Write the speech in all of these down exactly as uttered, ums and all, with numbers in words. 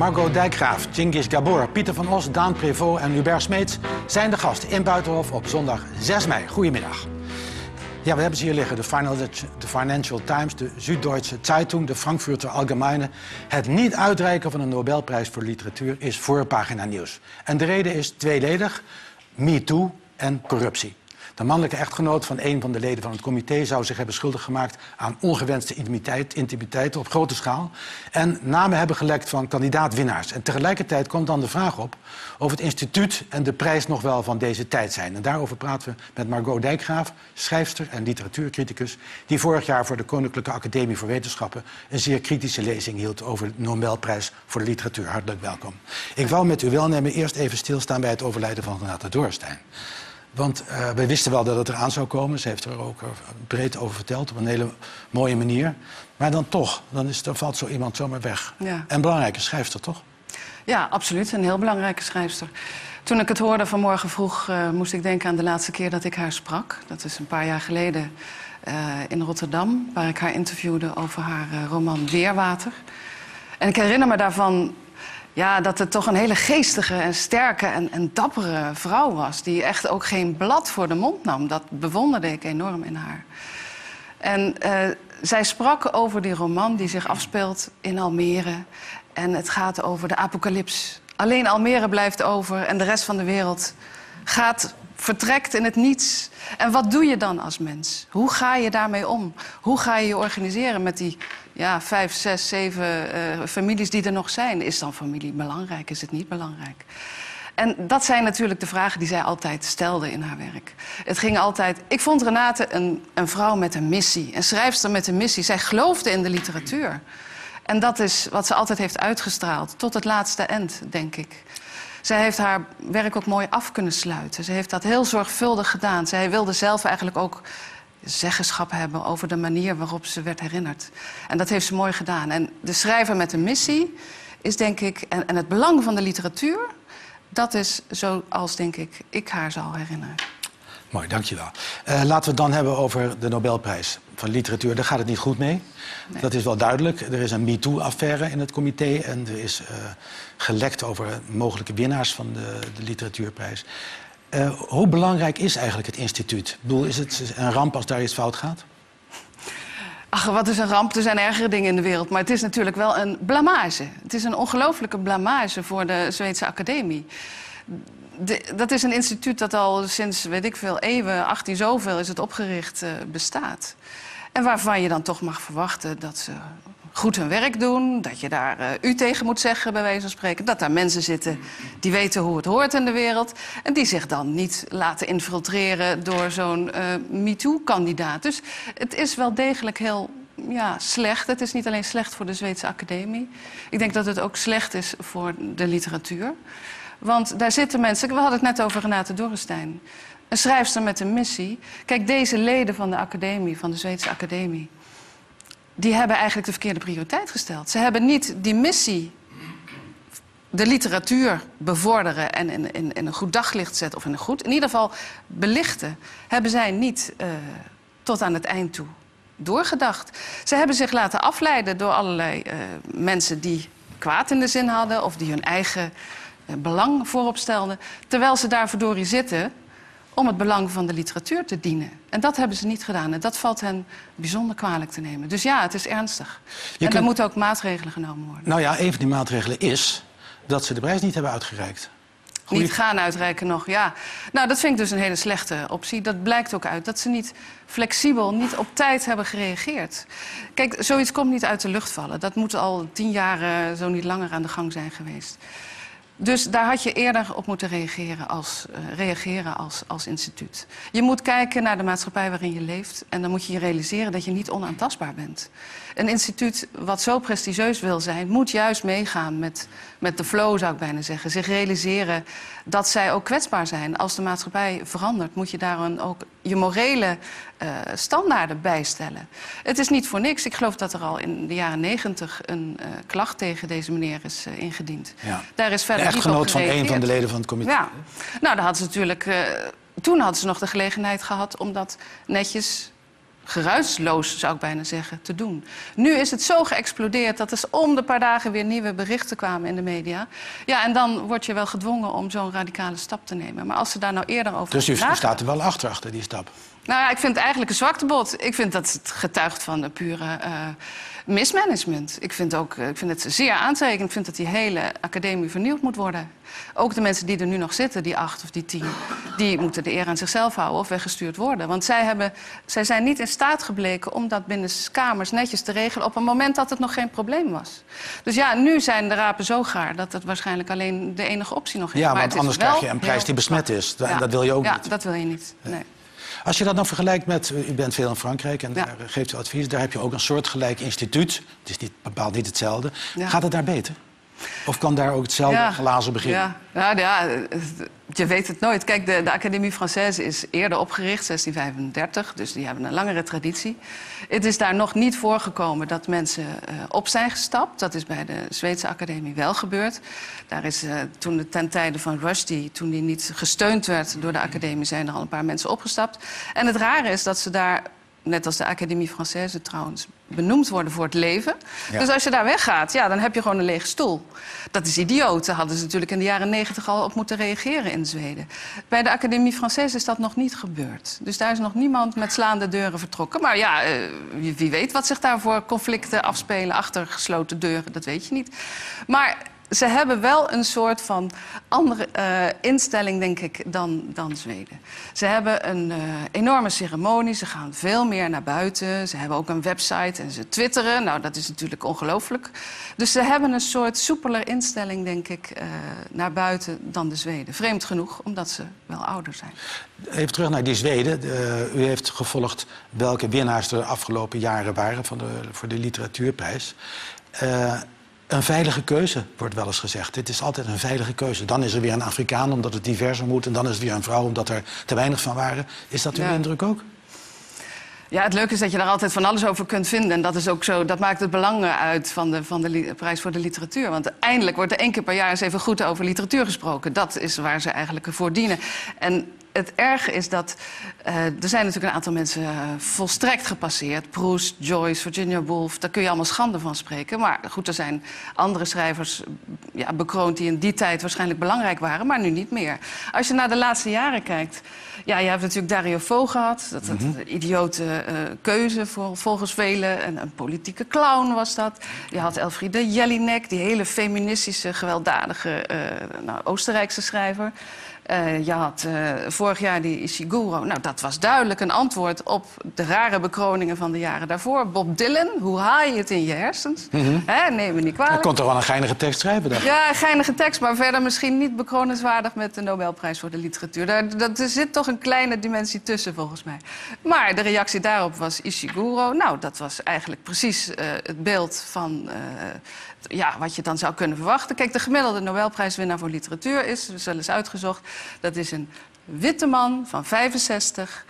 Margot Dijkgraaf, Cengiz Gabor, Pieter van Os, Daan Prévost en Hubert Smeets zijn de gasten in Buitenhof op zondag zes mei. Goedemiddag. Ja, we hebben ze hier liggen. De Financial Times, de Süddeutsche Zeitung, de Frankfurter Allgemeine. Het niet uitreiken van een Nobelprijs voor literatuur is voorpagina nieuws. En de reden is tweeledig: MeToo en corruptie. De mannelijke echtgenoot van een van de leden van het comité zou zich hebben schuldig gemaakt aan ongewenste intimiteit, intimiteit op grote schaal. En namen hebben gelekt van kandidaat-winnaars. En tegelijkertijd komt dan de vraag op of het instituut en de prijs nog wel van deze tijd zijn. En daarover praten we met Margot Dijkgraaf, schrijfster en literatuurcriticus, die vorig jaar voor de Koninklijke Academie voor Wetenschappen een zeer kritische lezing hield over de Nobelprijs voor de literatuur. Hartelijk welkom. Ik wou met uw welnemen eerst even stilstaan bij het overlijden van Renate Dorrestein. Want uh, we wisten wel dat het eraan zou komen. Ze heeft er ook breed over verteld, op een hele mooie manier. Maar dan toch, dan, is, dan valt zo iemand zomaar weg. Ja. En belangrijke schrijfster, toch? Ja, absoluut. Een heel belangrijke schrijfster. Toen ik het hoorde vanmorgen vroeg, uh, moest ik denken aan de laatste keer dat ik haar sprak. Dat is een paar jaar geleden uh, in Rotterdam, waar ik haar interviewde over haar uh, roman Weerwater. En ik herinner me daarvan... Ja, dat het toch een hele geestige en sterke en, en dappere vrouw was. Die echt ook geen blad voor de mond nam. Dat bewonderde ik enorm in haar. En uh, zij sprak over die roman die zich afspeelt in Almere. En het gaat over de apocalyps. Alleen Almere blijft over en de rest van de wereld gaat... vertrekt in het niets. En wat doe je dan als mens? Hoe ga je daarmee om? Hoe ga je je organiseren met die ja, vijf, zes, zeven uh, families die er nog zijn? Is dan familie belangrijk? Is het niet belangrijk? En dat zijn natuurlijk de vragen die zij altijd stelde in haar werk. Het ging altijd... Ik vond Renate een, een vrouw met een missie. Een schrijfster met een missie. Zij geloofde in de literatuur. En dat is wat ze altijd heeft uitgestraald. Tot het laatste eind, denk ik. Zij heeft haar werk ook mooi af kunnen sluiten. Ze heeft dat heel zorgvuldig gedaan. Zij wilde zelf eigenlijk ook zeggenschap hebben over de manier waarop ze werd herinnerd. En dat heeft ze mooi gedaan. En de schrijver met een missie is, denk ik... en, en het belang van de literatuur, dat is zoals, denk ik, ik haar zal herinneren. Mooi, dankjewel. Uh, laten we het dan hebben over de Nobelprijs van literatuur. Daar gaat het niet goed mee. Nee. Dat is wel duidelijk. Er is een MeToo-affaire in het comité en er is uh, gelekt over mogelijke winnaars van de, de literatuurprijs. Uh, hoe belangrijk is eigenlijk het instituut? Ik bedoel, is het een ramp als daar iets fout gaat? Ach, wat is een ramp? Er zijn ergere dingen in de wereld. Maar het is natuurlijk wel een blamage. Het is een ongelooflijke blamage voor de Zweedse Academie. De, dat is een instituut dat al sinds, weet ik veel, eeuwen, achttien zoveel is het opgericht, uh, bestaat. En waarvan je dan toch mag verwachten dat ze goed hun werk doen. Dat je daar uh, u tegen moet zeggen, bij wijze van spreken. Dat daar mensen zitten die weten hoe het hoort in de wereld. En die zich dan niet laten infiltreren door zo'n uh, MeToo-kandidaat. Dus het is wel degelijk heel... Ja, slecht. Het is niet alleen slecht voor de Zweedse Academie. Ik denk dat het ook slecht is voor de literatuur. Want daar zitten mensen... We hadden het net over Renate Dorrestein. Een schrijfster met een missie. Kijk, deze leden van de academie, van de Zweedse Academie... die hebben eigenlijk de verkeerde prioriteit gesteld. Ze hebben niet die missie... de literatuur bevorderen en in, in, in een goed daglicht zetten... of in een goed, in ieder geval belichten... hebben zij niet uh, tot aan het eind toe doorgedacht. Ze hebben zich laten afleiden door allerlei uh, mensen die kwaad in de zin hadden... of die hun eigen... belang voorop stelden, terwijl ze daar verdorie zitten om het belang van de literatuur te dienen. En dat hebben ze niet gedaan. En dat valt hen bijzonder kwalijk te nemen. Dus ja, het is ernstig. Je en kunt... er moeten ook maatregelen genomen worden. Nou ja, een van die maatregelen is dat ze de prijs niet hebben uitgereikt. Goeie... Niet gaan uitreiken nog, ja. Nou, dat vind ik dus een hele slechte optie. Dat blijkt ook uit dat ze niet flexibel, niet op tijd hebben gereageerd. Kijk, zoiets komt niet uit de lucht vallen. Dat moet al tien jaar, zo niet langer, aan de gang zijn geweest. Dus daar had je eerder op moeten reageren als, uh, reageren als, als instituut. Je moet kijken naar de maatschappij waarin je leeft... en dan moet je je realiseren dat je niet onaantastbaar bent. Een instituut wat zo prestigieus wil zijn... moet juist meegaan met, met de flow, zou ik bijna zeggen. Zich realiseren dat zij ook kwetsbaar zijn. Als de maatschappij verandert, moet je daar een, ook je morele uh, standaarden bijstellen. Het is niet voor niks. Ik geloof dat er al in de jaren negentig een uh, klacht tegen deze meneer is uh, ingediend. Ja. Daar is verder de echtgenoot van een van de leden van het comité. Ja. Nou, dan hadden ze natuurlijk... Uh, toen hadden ze nog de gelegenheid gehad om dat netjes... geruisloos, zou ik bijna zeggen, te doen. Nu is het zo geëxplodeerd dat er om de paar dagen weer nieuwe berichten kwamen in de media. Ja, en dan word je wel gedwongen om zo'n radicale stap te nemen. Maar als ze daar nou eerder over... Dus u staat er wel achter, achter die stap? Nou ja, ik vind het eigenlijk een zwaktebod. Ik vind dat het getuigt van de pure uh, mismanagement. Ik vind, ook, ik vind het zeer aantrekkend. Ik vind dat die hele academie vernieuwd moet worden. Ook de mensen die er nu nog zitten, die acht of die tien... die moeten de eer aan zichzelf houden of weggestuurd worden. Want zij, hebben, zij zijn niet in staat gebleken om dat binnen kamers netjes te regelen... op een moment dat het nog geen probleem was. Dus ja, nu zijn de rapen zo gaar dat het waarschijnlijk alleen de enige optie nog is. Ja, maar want anders krijg je een prijs die besmet is. En ja, dat wil je ook ja, niet. Ja, dat wil je niet. Nee. Als je dat nou vergelijkt met... U bent veel in Frankrijk en ja. daar geeft u advies. Daar heb je ook een soortgelijk instituut. Het is niet, bepaald niet hetzelfde. Ja. Gaat het daar beter? Of kan daar ook hetzelfde ja. glazen beginnen? Ja. Ja, ja, je weet het nooit. Kijk, de, de Académie Française is eerder opgericht, zestien vijfendertig. Dus die hebben een langere traditie. Het is daar nog niet voorgekomen dat mensen uh, op zijn gestapt. Dat is bij de Zweedse Academie wel gebeurd. Daar is uh, toen de, ten tijde van Rushdie, toen die niet gesteund werd door de Academie, zijn er al een paar mensen opgestapt. En het rare is dat ze daar, net als de Académie Française trouwens, benoemd worden voor het leven. Ja. Dus als je daar weggaat, ja, dan heb je gewoon een lege stoel. Dat is idioot. Daar hadden ze natuurlijk in de jaren negentig al op moeten reageren in Zweden. Bij de Académie Française is dat nog niet gebeurd. Dus daar is nog niemand met slaande deuren vertrokken. Maar ja, uh, wie weet wat zich daar voor conflicten afspelen achter gesloten deuren. Dat weet je niet. Maar ze hebben wel een soort van andere uh, instelling, denk ik, dan, dan Zweden. Ze hebben een uh, enorme ceremonie, ze gaan veel meer naar buiten. Ze hebben ook een website en ze twitteren. Nou, dat is natuurlijk ongelooflijk. Dus ze hebben een soort soepeler instelling, denk ik, uh, naar buiten dan de Zweden. Vreemd genoeg, omdat ze wel ouder zijn. Even terug naar die Zweden. Uh, u heeft gevolgd welke winnaars er de afgelopen jaren waren van de, voor de literatuurprijs. Uh, Een veilige keuze, wordt wel eens gezegd. Dit is altijd een veilige keuze. Dan is er weer een Afrikaan, omdat het diverser moet. En dan is er weer een vrouw, omdat er te weinig van waren. Is dat uw ja. indruk ook? Ja, het leuke is dat je daar altijd van alles over kunt vinden. En dat is ook zo, dat maakt het belang uit van de, van de prijs voor de literatuur. Want eindelijk wordt er één keer per jaar eens even goed over literatuur gesproken. Dat is waar ze eigenlijk voor dienen. En het erge is dat uh, er zijn natuurlijk een aantal mensen uh, volstrekt gepasseerd. Proust, Joyce, Virginia Woolf, daar kun je allemaal schande van spreken. Maar goed, er zijn andere schrijvers ja, bekroond die in die tijd waarschijnlijk belangrijk waren, maar nu niet meer. Als je naar de laatste jaren kijkt, ja, je hebt natuurlijk Dario Fo gehad. Dat, dat mm-hmm. een idiote uh, keuze voor, volgens velen. En een politieke clown was dat. Je had Elfriede Jelinek, die hele feministische, gewelddadige uh, nou, Oostenrijkse schrijver. Uh, je had uh, vorig jaar die Ishiguro. Nou, dat was duidelijk een antwoord op de rare bekroningen van de jaren daarvoor. Bob Dylan, hoe haal je het in je hersens? Mm-hmm. Hè, neem me niet kwalijk. Hij kon toch wel een geinige tekst schrijven? Dacht. Ja, een geinige tekst, maar verder misschien niet bekroningswaardig met de Nobelprijs voor de literatuur. Daar, dat, er zit toch een kleine dimensie tussen, volgens mij. Maar de reactie daarop was Ishiguro. Nou, dat was eigenlijk precies uh, het beeld van Uh, ja, wat je dan zou kunnen verwachten. Kijk, de gemiddelde Nobelprijswinnaar voor literatuur is, we zullen eens uitgezocht, dat is een witte man van vijfenzestig,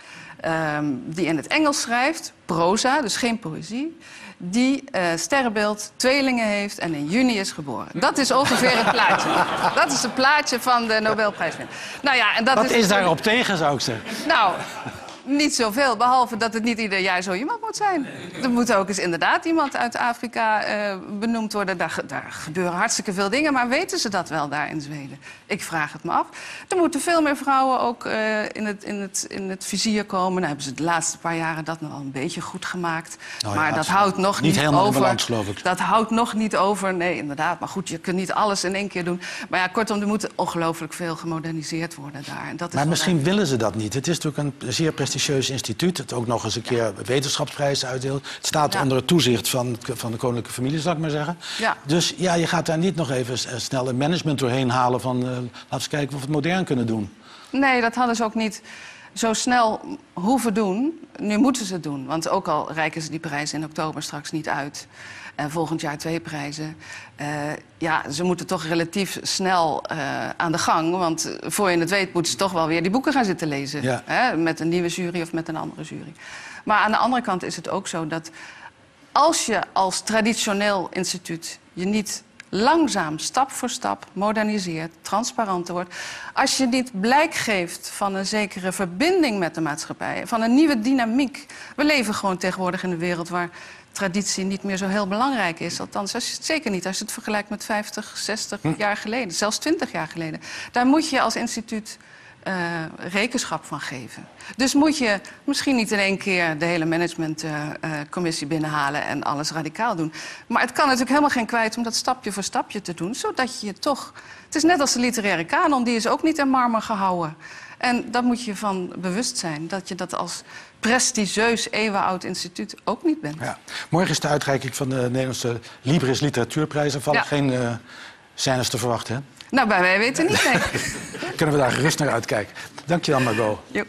um, die in het Engels schrijft, proza, dus geen poëzie, die uh, sterrenbeeld, tweelingen heeft en in juni is geboren. Dat is ongeveer het plaatje. Dat is het plaatje van de Nobelprijswinnaar. Nou ja, en dat wat is, is daarop tegen, zou ik zeggen? Nou, niet zoveel, behalve dat het niet ieder jaar zo iemand moet zijn. Er moet ook eens inderdaad iemand uit Afrika uh, benoemd worden. Daar, daar gebeuren hartstikke veel dingen, maar weten ze dat wel daar in Zweden? Ik vraag het me af. Er moeten veel meer vrouwen ook uh, in, het, in, het, in het vizier komen. Nou hebben ze de laatste paar jaren dat nog wel een beetje goed gemaakt. Oh ja, maar dat houdt nog niet, niet helemaal over. In balans, geloof ik. Dat houdt nog niet over. Nee, inderdaad. Maar goed, je kunt niet alles in één keer doen. Maar ja, kortom, er moet ongelooflijk veel gemoderniseerd worden daar. En dat is maar misschien daar willen ze dat niet. Het is natuurlijk een zeer prestigieus instituut. Het ook nog eens een keer wetenschapsprijzen uitdeelt. Het staat ja. onder het toezicht van, van de koninklijke familie, zal ik maar zeggen. Ja. Dus ja, je gaat daar niet nog even snel een management doorheen halen van Uh, laten we eens kijken of we het modern kunnen doen. Nee, dat hadden ze ook niet zo snel hoeven doen. Nu moeten ze het doen. Want ook al reiken ze die prijzen in oktober straks niet uit. En volgend jaar twee prijzen. Uh, ja, ze moeten toch relatief snel uh, aan de gang. Want voor je het weet moeten ze toch wel weer die boeken gaan zitten lezen. Ja. Hè? Met een nieuwe jury of met een andere jury. Maar aan de andere kant is het ook zo dat als je als traditioneel instituut je niet langzaam, stap voor stap, moderniseert, transparanter wordt. Als je niet blijk geeft van een zekere verbinding met de maatschappij, van een nieuwe dynamiek. We leven gewoon tegenwoordig in een wereld waar traditie niet meer zo heel belangrijk is. Althans, als je het, zeker niet als je het vergelijkt met vijftig, zestig hm. jaar geleden. Zelfs twintig jaar geleden. Daar moet je als instituut uh, rekenschap van geven. Dus moet je misschien niet in één keer de hele managementcommissie uh, uh, binnenhalen en alles radicaal doen. Maar het kan natuurlijk helemaal geen kwijt om dat stapje voor stapje te doen. Zodat je toch... Het is net als de literaire kanon, die is ook niet in marmer gehouden. En daar moet je van bewust zijn, dat je dat als prestigieus eeuwenoud instituut ook niet bent. Ja. Morgen is de uitreiking van de Nederlandse Libris Literatuurprijs. Er vallen ja. geen uh, scènes te verwachten, hè? Nou, bij wij weten niet, nee. Kunnen we daar gerust naar uitkijken. Dank je wel, Margot. Jo.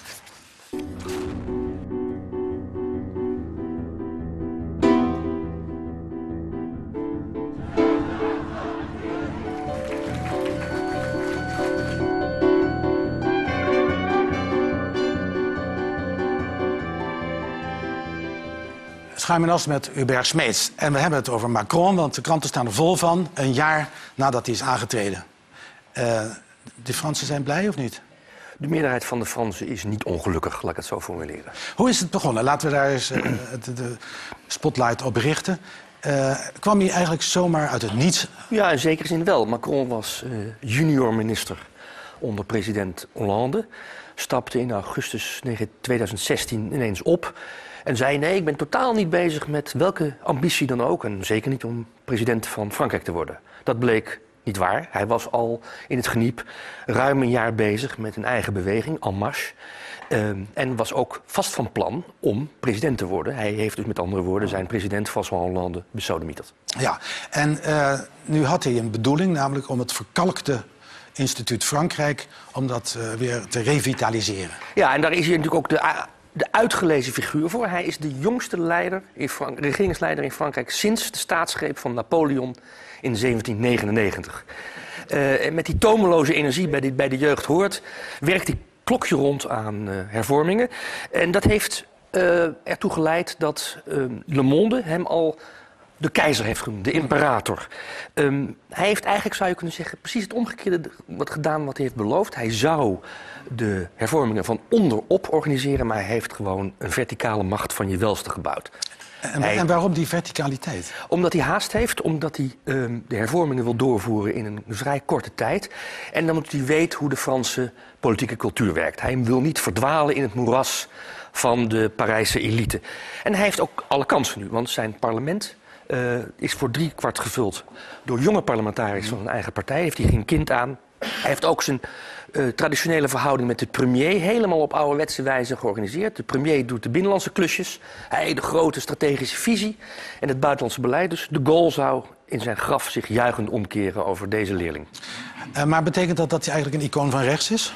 Schuim en As met Hubert Smeets. En we hebben het over Macron, want de kranten staan er vol van. Een jaar nadat hij is aangetreden. Uh, de Fransen zijn blij of niet? De meerderheid van de Fransen is niet ongelukkig, laat ik het zo formuleren. Hoe is het begonnen? Laten we daar eens uh, de, de spotlight op richten. Uh, kwam hij eigenlijk zomaar uit het niets? Ja, in zekere zin wel. Macron was uh, junior minister onder president Hollande. Stapte in augustus tweeduizend zestien ineens op. En zei, nee, ik ben totaal niet bezig met welke ambitie dan ook. En zeker niet om president van Frankrijk te worden. Dat bleek niet waar. Hij was al in het geniep ruim een jaar bezig met een eigen beweging, En Marche. Uh, en was ook vast van plan om president te worden. Hij heeft dus met andere woorden zijn president François Hollande besodemieterd. Ja, en uh, nu had hij een bedoeling, namelijk om het verkalkte Instituut Frankrijk, om dat uh, weer te revitaliseren. Ja, en daar is hij natuurlijk ook de... de uitgelezen figuur voor. Hij is de jongste leider in Frank- regeringsleider in Frankrijk sinds de staatsgreep van Napoleon in zeventien negenennegentig. Uh, met die tomeloze energie bij de, bij de jeugd hoort, werkt hij klokje rond aan uh, hervormingen. En dat heeft uh, ertoe geleid dat uh, Le Monde hem al de keizer heeft genoemd, de imperator. Um, hij heeft eigenlijk, zou je kunnen zeggen, precies het omgekeerde wat gedaan wat hij heeft beloofd. Hij zou de hervormingen van onderop organiseren, maar hij heeft gewoon een verticale macht van je welste gebouwd. En, hij, en waarom die verticaliteit? Omdat hij haast heeft, omdat hij um, de hervormingen wil doorvoeren in een vrij korte tijd. En dan moet hij weten hoe de Franse politieke cultuur werkt. Hij wil niet verdwalen in het moeras van de Parijse elite. En hij heeft ook alle kansen nu, want zijn parlement Uh, is voor drie kwart gevuld door jonge parlementariërs van zijn eigen partij. Heeft hij geen kind aan. Hij heeft ook zijn uh, traditionele verhouding met de premier helemaal op ouderwetse wijze georganiseerd. De premier doet de binnenlandse klusjes. Hij heeft de grote strategische visie en het buitenlandse beleid. Dus de Gaulle zou in zijn graf zich juichend omkeren over deze leerling. Uh, maar betekent dat dat hij eigenlijk een icoon van rechts is?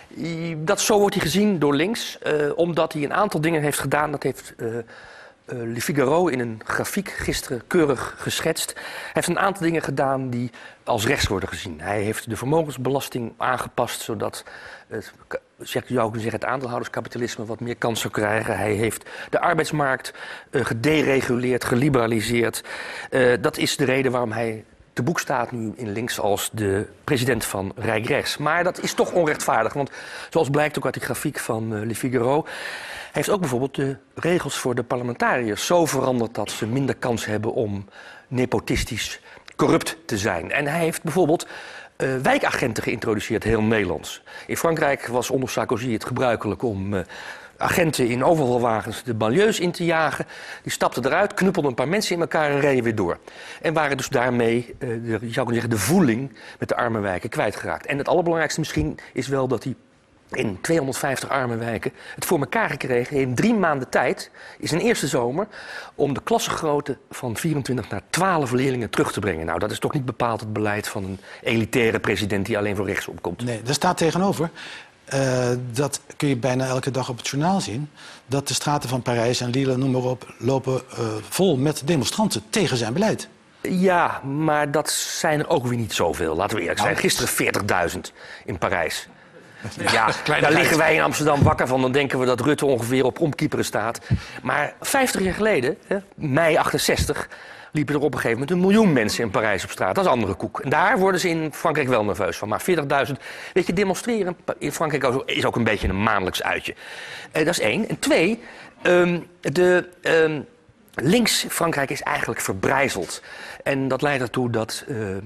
Dat, zo wordt hij gezien door links, uh, omdat hij een aantal dingen heeft gedaan. Dat heeft Uh, Uh, Le Figaro in een grafiek gisteren keurig geschetst. Hij heeft een aantal dingen gedaan die als rechts worden gezien. Hij heeft de vermogensbelasting aangepast, zodat het, zeg, je zou kunnen zeggen, het aandeelhouderskapitalisme wat meer kans zou krijgen. Hij heeft de arbeidsmarkt uh, gedereguleerd, geliberaliseerd. Uh, dat is de reden waarom hij te boek staat nu in links als de president van Rijk Rechts. Maar dat is toch onrechtvaardig, want zoals blijkt ook uit die grafiek van uh, Le Figaro, heeft ook bijvoorbeeld de regels voor de parlementariërs zo veranderd dat ze minder kans hebben om nepotistisch corrupt te zijn. En hij heeft bijvoorbeeld uh, wijkagenten geïntroduceerd, heel Nederlands. In Frankrijk was onder Sarkozy het gebruikelijk om uh, agenten in overvalwagens de banlieues in te jagen. Die stapten eruit, knuppelden een paar mensen in elkaar en reden weer door. En waren dus daarmee, uh, de, je zou kunnen zeggen, de voeling met de arme wijken kwijtgeraakt. En het allerbelangrijkste misschien is wel dat hij in tweehonderdvijftig arme wijken het voor elkaar gekregen in drie maanden tijd, is een eerste zomer, om de klassengrootte van vierentwintig naar twaalf leerlingen terug te brengen. Nou, dat is toch niet bepaald het beleid van een elitaire president die alleen voor rechts opkomt. Nee, er staat tegenover, uh, dat kun je bijna elke dag op het journaal zien, dat de straten van Parijs en Lille, noem maar op, lopen uh, vol met demonstranten tegen zijn beleid. Ja, maar dat zijn er ook weer niet zoveel, laten we eerlijk zijn. Gisteren veertigduizend in Parijs. Ja, daar liggen wij in Amsterdam wakker van. Dan denken we dat Rutte ongeveer op omkieperen staat. Maar vijftig jaar geleden, hè, mei achtenzestig... liepen er op een gegeven moment een miljoen mensen in Parijs op straat. Dat is andere koek. En daar worden ze in Frankrijk wel nerveus van. Maar veertigduizend, weet je, demonstreren in Frankrijk is ook een beetje een maandelijks uitje. Uh, dat is één. En twee, um, de... Um, links Frankrijk is eigenlijk verbrijzeld. En dat leidt ertoe dat, uh,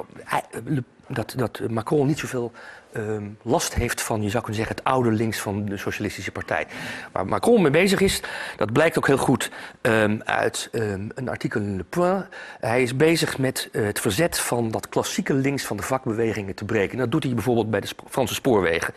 dat, dat Macron niet zoveel um, last heeft van, je zou kunnen zeggen, het oude links van de Socialistische Partij. Waar Macron mee bezig is, dat blijkt ook heel goed um, uit um, een artikel in Le Point. Hij is bezig met uh, het verzet van dat klassieke links van de vakbewegingen te breken. En dat doet hij bijvoorbeeld bij de Sp- Franse spoorwegen.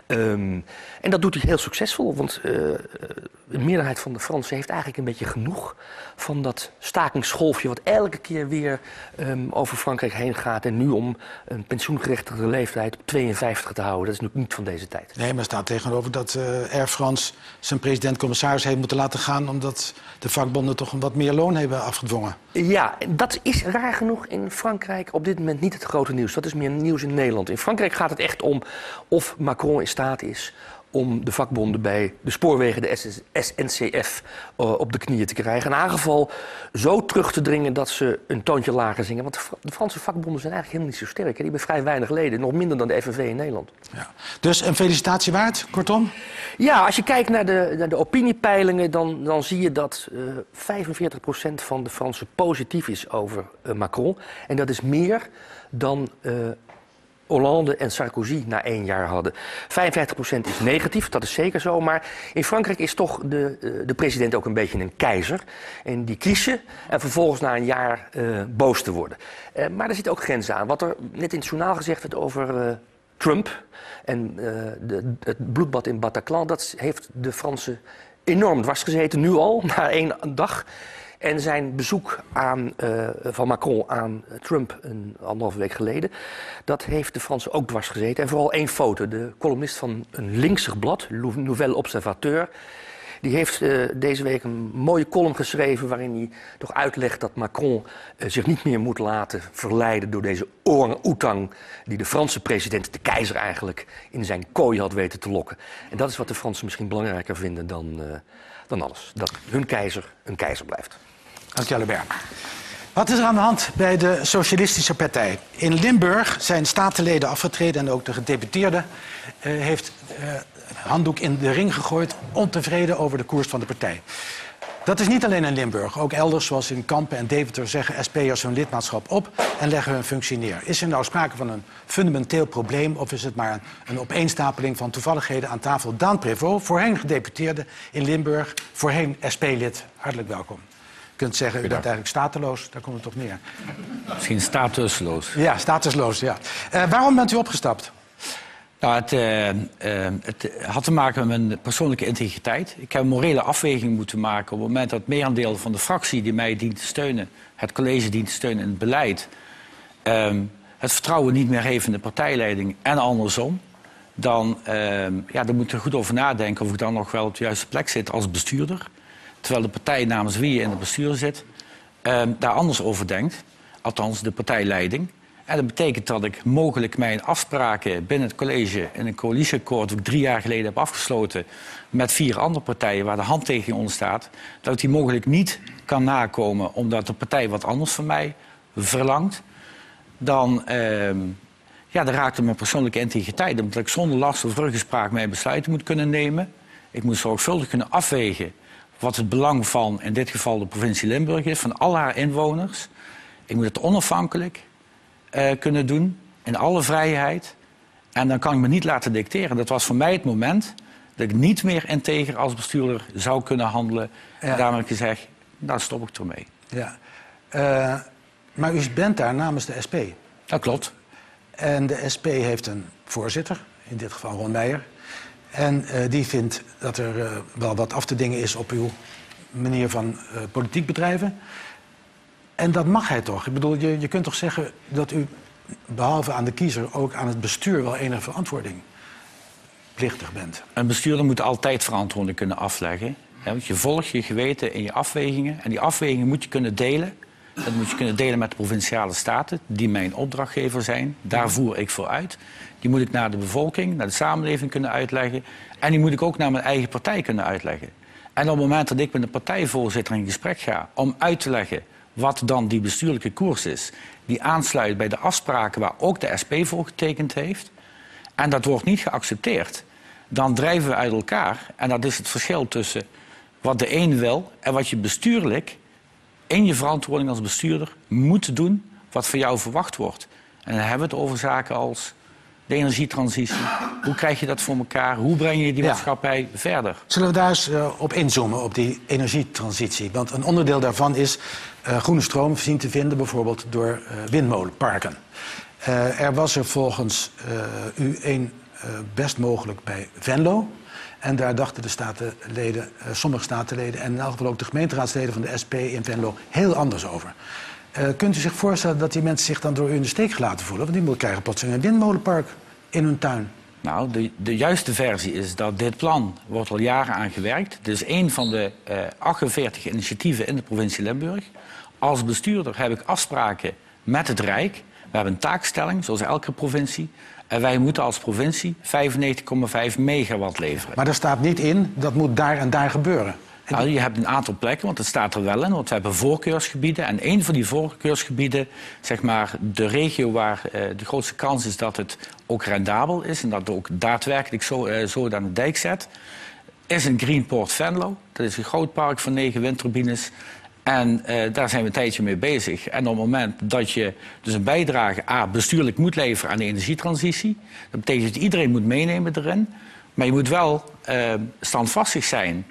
Um, en dat doet hij heel succesvol, want uh, de meerderheid van de Fransen heeft eigenlijk een beetje genoeg van dat stakingsgolfje wat elke keer weer um, over Frankrijk heen gaat. En nu om een pensioengerechtigde leeftijd op tweeënvijftig te houden. Dat is natuurlijk niet van deze tijd. Nee, maar staat tegenover dat uh, Air France zijn president-commissaris heeft moeten laten gaan omdat de vakbonden toch een wat meer loon hebben afgedwongen. Ja, dat is raar genoeg in Frankrijk op dit moment niet het grote nieuws. Dat is meer nieuws in Nederland. In Frankrijk gaat het echt om of Macron in staat is om de vakbonden bij de spoorwegen, de S N C F, uh, op de knieën te krijgen. In haar geval zo terug te dringen dat ze een toontje lager zingen. Want de, Fra- de Franse vakbonden zijn eigenlijk helemaal niet zo sterk. Hè? Die hebben vrij weinig leden, nog minder dan de F N V in Nederland. Ja. Dus een felicitatie waard, kortom? Ja, als je kijkt naar de, naar de opiniepeilingen, dan, dan zie je dat uh, vijfenveertig procent van de Fransen positief is over uh, Macron. En dat is meer dan Uh, Hollande en Sarkozy na één jaar hadden. vijfenvijftig procent is negatief, dat is zeker zo. Maar in Frankrijk is toch de, de president ook een beetje een keizer. En die kiezen en vervolgens na een jaar uh, boos te worden. Uh, maar er zitten ook grenzen aan. Wat er net in het journaal gezegd werd over uh, Trump en uh, de, het bloedbad in Bataclan, dat heeft de Fransen enorm dwars gezeten, nu al, na één dag. En zijn bezoek aan, uh, van Macron aan Trump een anderhalve week geleden, dat heeft de Fransen ook dwars gezeten. En vooral één foto. De columnist van een linksig blad, Nouvel Observateur, die heeft uh, deze week een mooie column geschreven waarin hij toch uitlegt dat Macron uh, zich niet meer moet laten verleiden door deze orang-oetang die de Franse president, de keizer eigenlijk, in zijn kooi had weten te lokken. En dat is wat de Fransen misschien belangrijker vinden dan, uh, dan alles. Dat hun keizer een keizer blijft. Dankjewel, Hubert. Wat is er aan de hand bij de Socialistische Partij? In Limburg zijn statenleden afgetreden en ook de gedeputeerde uh, heeft uh, handdoek in de ring gegooid, ontevreden over de koers van de partij. Dat is niet alleen in Limburg. Ook elders, zoals in Kampen en Deventer, zeggen S P'ers hun lidmaatschap op en leggen hun functie neer. Is er nou sprake van een fundamenteel probleem of is het maar een, een opeenstapeling van toevalligheden aan tafel? Daan Prévost, voorheen gedeputeerde in Limburg, voorheen S P-lid. Hartelijk welkom. Je kunt zeggen, u bent eigenlijk stateloos, daar komt het toch neer. Misschien statusloos. Ja, statusloos, ja. Uh, waarom bent u opgestapt? Nou, het, uh, uh, het had te maken met mijn persoonlijke integriteit. Ik heb een morele afweging moeten maken op het moment dat het merendeel van de fractie die mij dient te steunen, het college dient te steunen in het beleid, uh, het vertrouwen niet meer heeft in de partijleiding en andersom. Dan, uh, ja, dan moet je er goed over nadenken of ik dan nog wel op de juiste plek zit als bestuurder. Terwijl de partij namens wie je in het bestuur zit, uh, daar anders over denkt. Althans, de partijleiding. En dat betekent dat ik mogelijk mijn afspraken binnen het college in een coalitieakkoord dat ik drie jaar geleden heb afgesloten met vier andere partijen waar de handtekening onder staat, dat ik die mogelijk niet kan nakomen omdat de partij wat anders van mij verlangt. Dan, uh, ja, dan raakt het mijn persoonlijke integriteit. Omdat ik zonder last of teruggespraak mijn besluiten moet kunnen nemen. Ik moet zorgvuldig kunnen afwegen wat het belang van, in dit geval de provincie Limburg is, van al haar inwoners. Ik moet het onafhankelijk uh, kunnen doen, in alle vrijheid. En dan kan ik me niet laten dicteren. Dat was voor mij het moment dat ik niet meer integer als bestuurder zou kunnen handelen. Ja. En daarom heb ik gezegd, daar stop ik ermee. Ja. Uh, maar u bent daar namens de S P. Dat klopt. En de S P heeft een voorzitter, in dit geval Ron Meijer. En uh, die vindt dat er uh, wel wat af te dingen is op uw manier van uh, politiek bedrijven. En dat mag hij toch? Ik bedoel, je, je kunt toch zeggen dat u, behalve aan de kiezer, ook aan het bestuur wel enige verantwoording plichtig bent. Een bestuurder moet altijd verantwoording kunnen afleggen. Hè, want je volgt je geweten in je afwegingen. En die afwegingen moet je kunnen delen Dat moet je kunnen delen met de provinciale staten, die mijn opdrachtgever zijn. Daar voer ik voor uit. Die moet ik naar de bevolking, naar de samenleving kunnen uitleggen. En die moet ik ook naar mijn eigen partij kunnen uitleggen. En op het moment dat ik met de partijvoorzitter in gesprek ga om uit te leggen wat dan die bestuurlijke koers is, die aansluit bij de afspraken waar ook de S P voor getekend heeft, en dat wordt niet geaccepteerd, dan drijven we uit elkaar. En dat is het verschil tussen wat de een wil en wat je bestuurlijk in je verantwoording als bestuurder moet doen wat van jou verwacht wordt. En dan hebben we het over zaken als de energietransitie. Hoe krijg je dat voor elkaar? Hoe breng je die maatschappij ja. verder? Zullen we daar eens uh, op inzoomen, op die energietransitie? Want een onderdeel daarvan is uh, groene stroom zien te vinden, bijvoorbeeld door uh, windmolenparken. Uh, er was er volgens uh, u één uh, best mogelijk bij Venlo. En daar dachten de statenleden, uh, sommige statenleden en in elk geval ook de gemeenteraadsleden van de S P in Venlo heel anders over. Uh, kunt u zich voorstellen dat die mensen zich dan door u in de steek gelaten voelen? Want die krijgen plotseling een windmolenpark in hun tuin. Nou, de, de juiste versie is dat dit plan wordt al jaren aan gewerkt. Het is een van de uh, achtenveertig initiatieven in de provincie Limburg. Als bestuurder heb ik afspraken met het Rijk. We hebben een taakstelling, zoals elke provincie. En wij moeten als provincie vijfennegentig komma vijf megawatt leveren. Maar er staat niet in, dat moet daar en daar gebeuren. Nou, je hebt een aantal plekken, want het staat er wel in. Want we hebben voorkeursgebieden. En een van die voorkeursgebieden, zeg maar de regio waar uh, de grootste kans is dat het ook rendabel is. En dat het ook daadwerkelijk zo, uh, zo aan de dijk zet, is een Greenport Venlo. Dat is een groot park van negen windturbines. En uh, daar zijn we een tijdje mee bezig. En op het moment dat je dus een bijdrage A, bestuurlijk moet leveren aan de energietransitie. Dat betekent dat iedereen moet meenemen erin. Maar je moet wel uh, standvastig zijn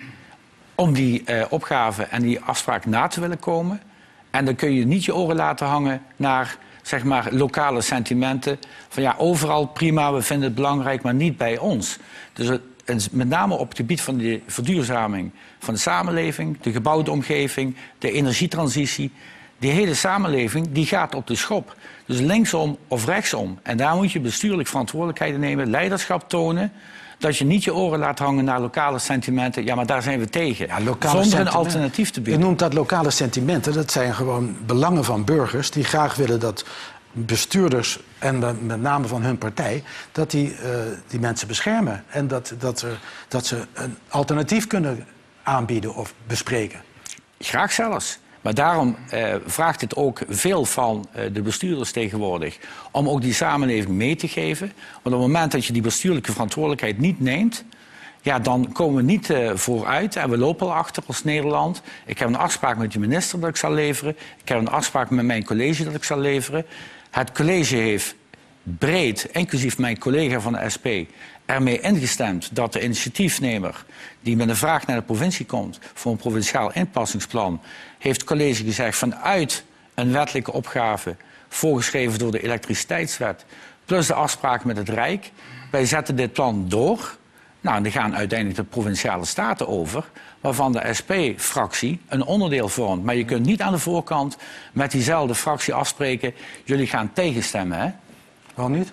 om die uh, opgave en die afspraak na te willen komen. En dan kun je niet je oren laten hangen naar, zeg maar, lokale sentimenten. Van ja, overal prima, we vinden het belangrijk, maar niet bij ons. Dus het, met name op het gebied van de verduurzaming van de samenleving, de gebouwde omgeving, de energietransitie. Die hele samenleving die gaat op de schop. Dus linksom of rechtsom. En daar moet je bestuurlijk verantwoordelijkheid nemen, leiderschap tonen. Dat je niet je oren laat hangen naar lokale sentimenten. Ja, maar daar zijn we tegen. Ja, zonder een alternatief te bieden. U noemt dat lokale sentimenten. Dat zijn gewoon belangen van burgers die graag willen dat bestuurders, en met name van hun partij, dat die, uh, die mensen beschermen. En dat, dat, er, dat ze een alternatief kunnen aanbieden of bespreken. Graag zelfs. Maar daarom uh, vraagt het ook veel van uh, de bestuurders tegenwoordig om ook die samenleving mee te geven. Want op het moment dat je die bestuurlijke verantwoordelijkheid niet neemt, ja, dan komen we niet uh, vooruit en we lopen al achter als Nederland. Ik heb een afspraak met de minister dat ik zal leveren. Ik heb een afspraak met mijn college dat ik zal leveren. Het college heeft breed, inclusief mijn collega van de S P, ermee ingestemd dat de initiatiefnemer die met een vraag naar de provincie komt voor een provinciaal inpassingsplan, heeft het college gezegd vanuit een wettelijke opgave voorgeschreven door de elektriciteitswet, plus de afspraak met het Rijk. Wij zetten dit plan door. Nou, en die gaan uiteindelijk de provinciale staten over, waarvan de S P-fractie een onderdeel vormt. Maar je kunt niet aan de voorkant met diezelfde fractie afspreken, jullie gaan tegenstemmen, hè? Waarom niet?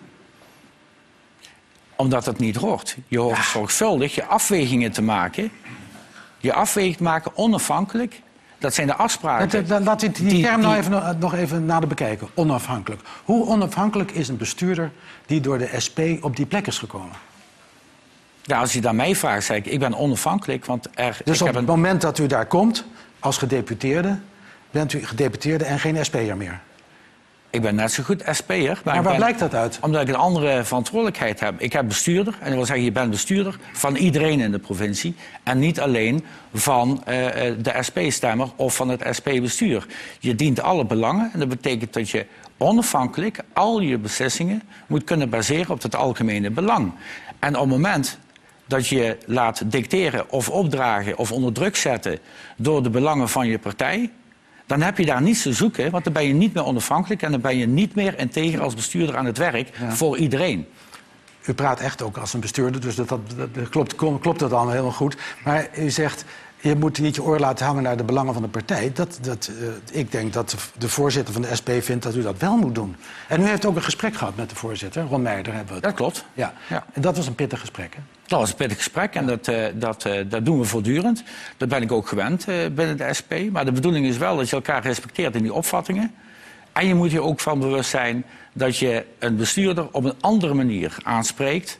Omdat het niet hoort. Je hoort ja. zorgvuldig je afwegingen te maken. Je afweging te maken onafhankelijk. Dat zijn de afspraken. Dat, laat die, die, die term die, nou even, nog even nader bekijken. Onafhankelijk. Hoe onafhankelijk is een bestuurder die door de S P op die plek is gekomen? Ja, als je daar mij vraagt, zeg ik, ik ben onafhankelijk. Want er, dus ik op heb het een... moment dat u daar komt, als gedeputeerde, bent u gedeputeerde en geen S P'er meer? Ik ben net zo goed S P'er. Maar, maar waar ben, blijkt dat uit? Omdat ik een andere verantwoordelijkheid heb. Ik heb bestuurder, en dat wil zeggen, je bent bestuurder van iedereen in de provincie. En niet alleen van uh, de S P-stemmer of van het S P-bestuur. Je dient alle belangen en dat betekent dat je onafhankelijk al je beslissingen moet kunnen baseren op het algemene belang. En op het moment dat je laat dicteren of opdragen of onder druk zetten door de belangen van je partij, dan heb je daar niets te zoeken, want dan ben je niet meer onafhankelijk en dan ben je niet meer integer als bestuurder aan het werk ja. voor iedereen. U praat echt ook als een bestuurder, dus dat, dat, dat klopt, klopt dat allemaal helemaal goed. Maar u zegt, je moet niet je oor laten hangen naar de belangen van de partij. Dat, dat, uh, ik denk dat de, de voorzitter van de S P vindt dat u dat wel moet doen. En u heeft ook een gesprek gehad met de voorzitter, Ron Meijer, daar hebben we het. Dat klopt. Ja. Ja. En dat was een pittig gesprek, hè? Dat was een pittig gesprek en dat, uh, dat, uh, dat doen we voortdurend. Dat ben ik ook gewend uh, binnen de S P. Maar de bedoeling is wel dat je elkaar respecteert in die opvattingen. En je moet je ook van bewust zijn dat je een bestuurder op een andere manier aanspreekt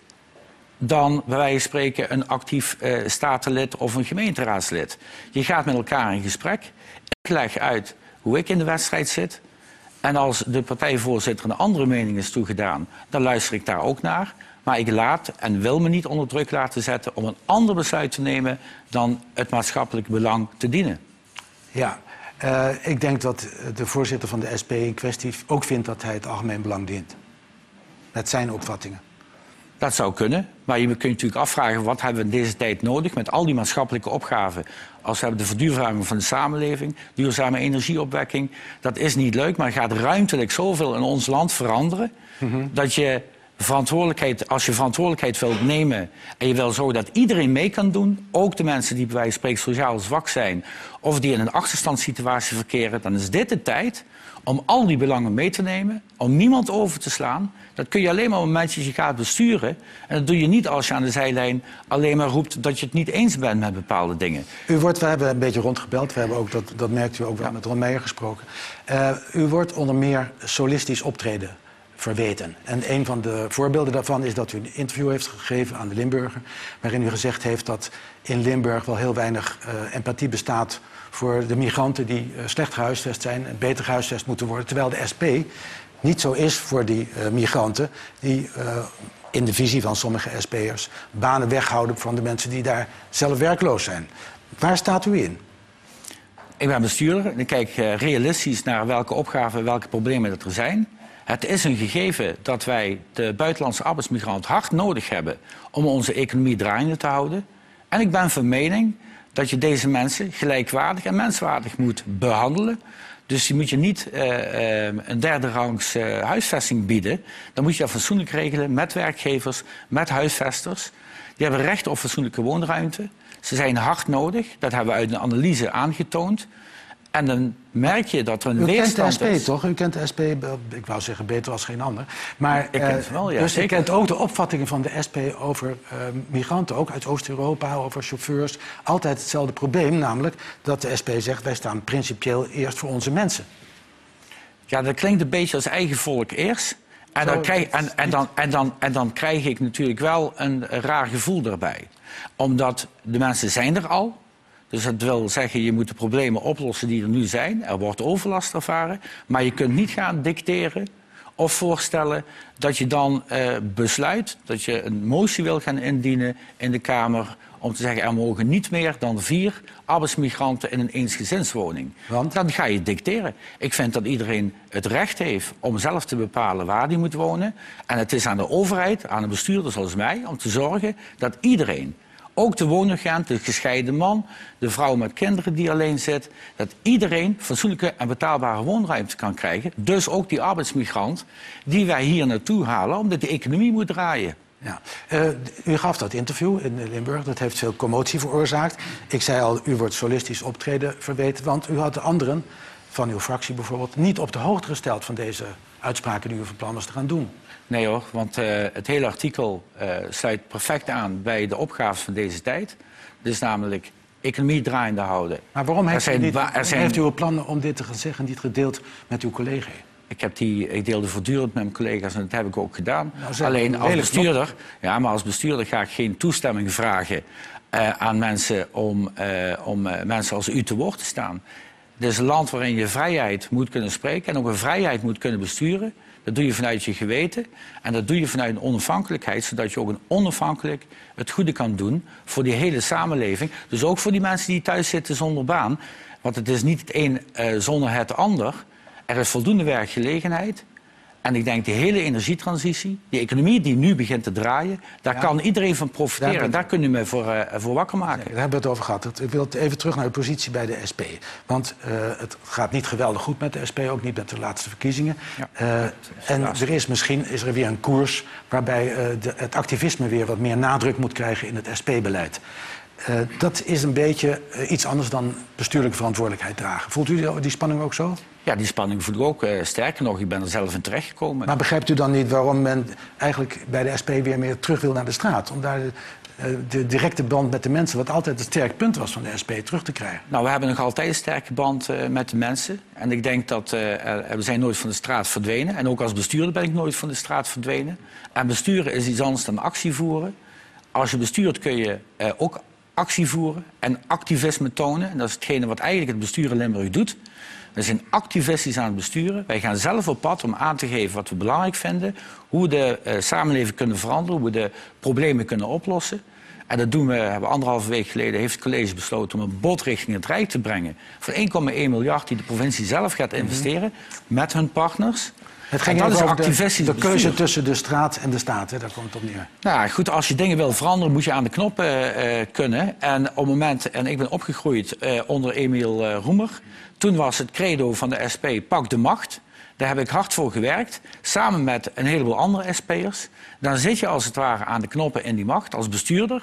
dan bij wijze van spreken een actief uh, statenlid of een gemeenteraadslid. Je gaat met elkaar in gesprek. Ik leg uit hoe ik in de wedstrijd zit. En als de partijvoorzitter een andere mening is toegedaan, dan luister ik daar ook naar. Maar ik laat en wil me niet onder druk laten zetten om een ander besluit te nemen dan het maatschappelijk belang te dienen. Ja, uh, ik denk dat de voorzitter van de S P in kwestie ook vindt dat hij het algemeen belang dient. Met zijn opvattingen. Dat zou kunnen, maar je kunt je natuurlijk afvragen wat hebben we in deze tijd nodig met al die maatschappelijke opgaven. Als we hebben de verduurzaming van de samenleving, duurzame energieopwekking. Dat is niet leuk, maar er gaat ruimtelijk zoveel in ons land veranderen, mm-hmm. dat je verantwoordelijkheid, als je verantwoordelijkheid wilt nemen en je wil zorgen dat iedereen mee kan doen, ook de mensen die bij wijze van spreken sociaal zwak zijn of die in een achterstandssituatie verkeren, dan is dit de tijd om al die belangen mee te nemen, om niemand over te slaan. Dat kun je alleen maar op het moment dat je gaat besturen. En dat doe je niet als je aan de zijlijn alleen maar roept dat je het niet eens bent met bepaalde dingen. U wordt, we hebben een beetje rondgebeld, we hebben ook, dat, dat merkt u ook wel, ja. met Ron Meijer gesproken. Uh, u wordt onder meer solistisch optreden verweten. En een van de voorbeelden daarvan is dat u een interview heeft gegeven aan de Limburger, waarin u gezegd heeft dat in Limburg wel heel weinig uh, empathie bestaat voor de migranten die uh, slecht gehuisvest zijn en beter gehuisvest moeten worden. Terwijl de S P niet zo is voor die uh, migranten die uh, in de visie van sommige S P'ers banen weghouden van de mensen die daar zelf werkloos zijn. Waar staat u in? Ik ben bestuurder en ik kijk uh, realistisch naar welke opgaven, welke problemen dat er zijn. Het is een gegeven dat wij de buitenlandse arbeidsmigrant hard nodig hebben om onze economie draaiende te houden. En ik ben van mening dat je deze mensen gelijkwaardig en menswaardig moet behandelen. Dus die moet je niet uh, uh, een derde rangs uh, huisvesting bieden. Dan moet je dat fatsoenlijk regelen met werkgevers, met huisvesters. Die hebben recht op fatsoenlijke woonruimte. Ze zijn hard nodig. Dat hebben we uit een analyse aangetoond. En dan merk je dat er een U weerstand kent de S P is. toch? U kent de S P, ik wou zeggen beter als geen ander. Maar, ik ken het wel, ja. Dus zeker. u kent ook de opvattingen van de S P over uh, migranten, ook uit Oost-Europa, over chauffeurs. Altijd hetzelfde probleem, namelijk dat de S P zegt wij staan principieel eerst voor onze mensen. Ja, dat klinkt een beetje als eigen volk eerst. En dan, krijg, en, en, dan, en, dan, en dan krijg ik natuurlijk wel een raar gevoel daarbij. Omdat de mensen zijn er al. Dus dat wil zeggen, je moet de problemen oplossen die er nu zijn. Er wordt overlast ervaren. Maar je kunt niet gaan dicteren of voorstellen dat je dan uh, besluit dat je een motie wil gaan indienen in de Kamer om te zeggen er mogen niet meer dan vier arbeidsmigranten in een eensgezinswoning. Want dan ga je dicteren. Ik vind dat iedereen het recht heeft om zelf te bepalen waar die moet wonen. En het is aan de overheid, aan een bestuurder zoals mij, om te zorgen dat iedereen, ook de wonurgent, de gescheiden man, de vrouw met kinderen die alleen zit, dat iedereen fatsoenlijke en betaalbare woonruimte kan krijgen. Dus ook die arbeidsmigrant die wij hier naartoe halen, omdat de economie moet draaien. Ja. Uh, u gaf dat interview in Limburg, dat heeft veel commotie veroorzaakt. Ik zei al, u wordt solistisch optreden verweten, want u had de anderen, van uw fractie bijvoorbeeld, niet op de hoogte gesteld van deze uitspraken die u van plan was te gaan doen. Nee hoor, want uh, het hele artikel uh, sluit perfect aan bij de opgaves van deze tijd. Dus namelijk economie draaiende houden. Maar waarom heeft, zijn, u, dit, er zijn, heeft u uw plannen om dit te gaan zeggen niet gedeeld met uw collega? Ik, heb die, ik deelde voortdurend met mijn collega's en dat heb ik ook gedaan. Nou, Alleen als bestuurder, ja, maar als bestuurder ga ik geen toestemming vragen uh, aan mensen om, uh, om uh, mensen als u te woord te staan. Het is een land waarin je vrijheid moet kunnen spreken en ook een vrijheid moet kunnen besturen. Dat doe je vanuit je geweten en dat doe je vanuit een onafhankelijkheid, zodat je ook een onafhankelijk het goede kan doen voor die hele samenleving. Dus ook voor die mensen die thuis zitten zonder baan. Want het is niet het een uh, zonder het ander. Er is voldoende werkgelegenheid. En ik denk de hele energietransitie, die economie die nu begint te draaien, daar ja. kan iedereen van profiteren. Daar, daar kunnen we voor, uh, voor wakker maken. Nee, daar hebben we het over gehad. Ik wil even terug naar uw positie bij de S P. Want uh, het gaat niet geweldig goed met de S P, ook niet met de laatste verkiezingen. Ja. Uh, en er is misschien is er weer een koers waarbij uh, de, het activisme weer wat meer nadruk moet krijgen in het S P-beleid. Uh, dat is een beetje uh, iets anders dan bestuurlijke verantwoordelijkheid dragen. Voelt u die, die spanning ook zo? Ja, die spanning voel ik ook. Uh, sterker nog, ik ben er zelf in terechtgekomen. Maar begrijpt u dan niet waarom men eigenlijk bij de S P weer meer terug wil naar de straat? Om daar de, uh, de directe band met de mensen, wat altijd het sterk punt was van de S P, terug te krijgen? Nou, we hebben nog altijd een sterke band uh, met de mensen. En ik denk dat uh, we zijn nooit van de straat verdwenen. En ook als bestuurder ben ik nooit van de straat verdwenen. En besturen is iets anders dan actie voeren. Als je bestuurt kun je uh, ook actie voeren en activisme tonen. En dat is hetgene wat eigenlijk het bestuur in Limburg doet. We zijn activistisch aan het besturen. Wij gaan zelf op pad om aan te geven wat we belangrijk vinden. Hoe we de uh, samenleving kunnen veranderen. Hoe we de problemen kunnen oplossen. En dat doen we, hebben anderhalve week geleden heeft het college besloten om een bod richting het Rijk te brengen. Voor één komma één miljard die de provincie zelf gaat investeren. Mm-hmm. Met hun partners. Het ging dat is over activistisch de, de keuze tussen de straat en de staat, hè? Daar komt het op neer. Nou goed, als je dingen wil veranderen moet je aan de knoppen uh, kunnen. En op het moment, en ik ben opgegroeid uh, onder Emiel uh, Roemer. Toen was het credo van de S P, pak de macht. Daar heb ik hard voor gewerkt, samen met een heleboel andere S P'ers. Dan zit je als het ware aan de knoppen in die macht als bestuurder.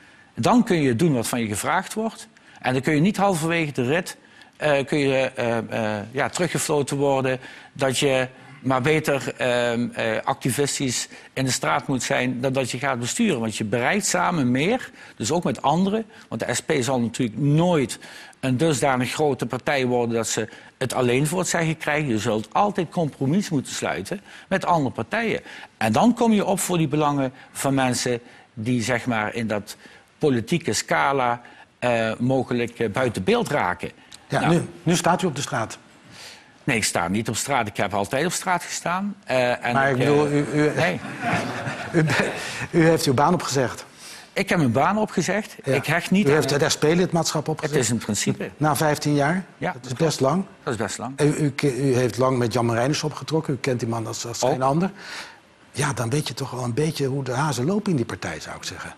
Dan kun je doen wat van je gevraagd wordt. En dan kun je niet halverwege de rit uh, kun je, uh, uh, ja, teruggefloten worden dat je maar beter uh, uh, activistisch in de straat moet zijn dan dat je gaat besturen. Want je bereikt samen meer, dus ook met anderen. Want de S P zal natuurlijk nooit een dusdanig grote partij worden dat ze het alleen voor het zeggen krijgen. Je zult altijd compromis moeten sluiten met andere partijen. En dan kom je op voor die belangen van mensen die zeg maar in dat politieke scala uh, mogelijk uh, buiten beeld raken. Ja, nou, nu, nu staat u op de straat. Nee, ik sta niet op straat. Ik heb altijd op straat gestaan. Uh, en maar ik, ik bedoel, u, u, nee. u, u heeft uw baan opgezegd. Ik heb mijn baan opgezegd. Ja. Ik hecht niet u heeft aan... het S P-lidmaatschap opgezegd? Het is een principe. Na vijftien jaar? Ja, dat is best lang. Dat is best lang. U, u, u heeft lang met Jan Marijnissen opgetrokken. U kent die man als, als geen ander. Ja, dan weet je toch wel een beetje hoe de hazen lopen in die partij, zou ik zeggen.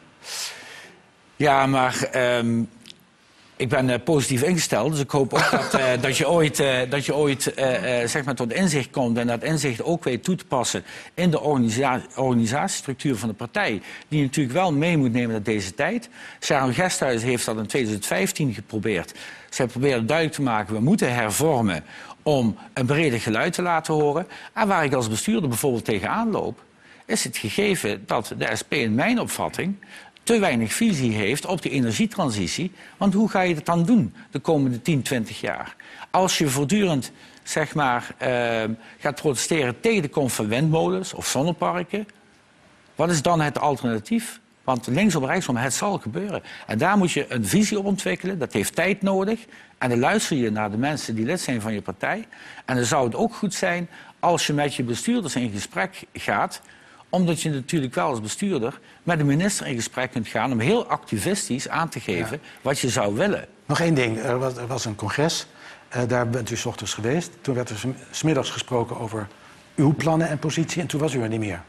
Ja, maar... Um... Ik ben uh, positief ingesteld, dus ik hoop ook dat, uh, dat je ooit, uh, dat je ooit uh, uh, zeg maar tot inzicht komt... en dat inzicht ook weet toe te passen in de organisa organisatiestructuur van de partij... die natuurlijk wel mee moet nemen naar deze tijd. Sharon Gesthuis heeft dat in twintig vijftien geprobeerd. Zij probeerde duidelijk te maken, we moeten hervormen... om een breder geluid te laten horen. En waar ik als bestuurder bijvoorbeeld tegenaan loop... is het gegeven dat de S P in mijn opvatting... te weinig visie heeft op de energietransitie. Want hoe ga je dat dan doen de komende tien, twintig jaar? Als je voortdurend zeg maar, uh, gaat protesteren tegen de komst van windmolens of zonneparken... wat is dan het alternatief? Want linksom, rechtsom, het zal gebeuren. En daar moet je een visie op ontwikkelen. Dat heeft tijd nodig. En dan luister je naar de mensen die lid zijn van je partij. En dan zou het ook goed zijn als je met je bestuurders in gesprek gaat... omdat je natuurlijk wel als bestuurder met de minister in gesprek kunt gaan... om heel activistisch aan te geven ja. wat je zou willen. Nog één ding. Er was, er was een congres. Uh, daar bent u 's ochtends geweest. Toen werd er 's middags gesproken over uw plannen en positie. En toen was u er niet meer.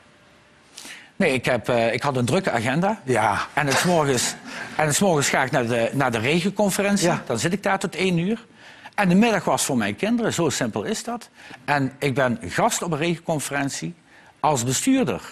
Nee, ik, heb, uh, ik had een drukke agenda. Ja. En het 's morgens, en het 's morgens ga ik naar de, naar de regenconferentie. Ja. Dan zit ik daar tot één uur. En de middag was voor mijn kinderen. Zo simpel is dat. En ik ben gast op een regenconferentie... Als bestuurder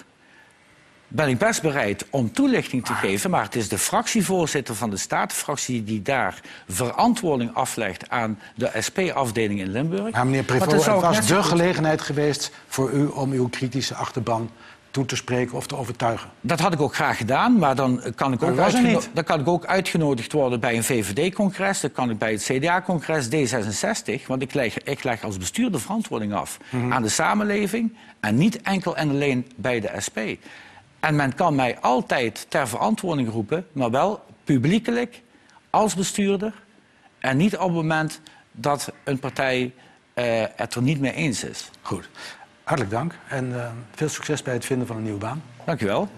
ben ik best bereid om toelichting te geven... maar het is de fractievoorzitter van de Statenfractie... die daar verantwoording aflegt aan de S P-afdeling in Limburg. Maar meneer Prévost, het was de gelegenheid geweest voor u... om uw kritische achterban toe te spreken of te overtuigen. Dat had ik ook graag gedaan, maar dan kan ik ook, uitgeno dan kan ik ook uitgenodigd worden... bij een V V D-congres, dan kan ik bij het C D A-congres, D zesenzestig... want ik leg, ik leg als bestuurder verantwoording af mm-hmm. aan de samenleving... en niet enkel en alleen bij de S P. En men kan mij altijd ter verantwoording roepen... maar wel publiekelijk, als bestuurder... en niet op het moment dat een partij uh, het er niet mee eens is. Goed. Hartelijk dank en uh, veel succes bij het vinden van een nieuwe baan. Dank u wel.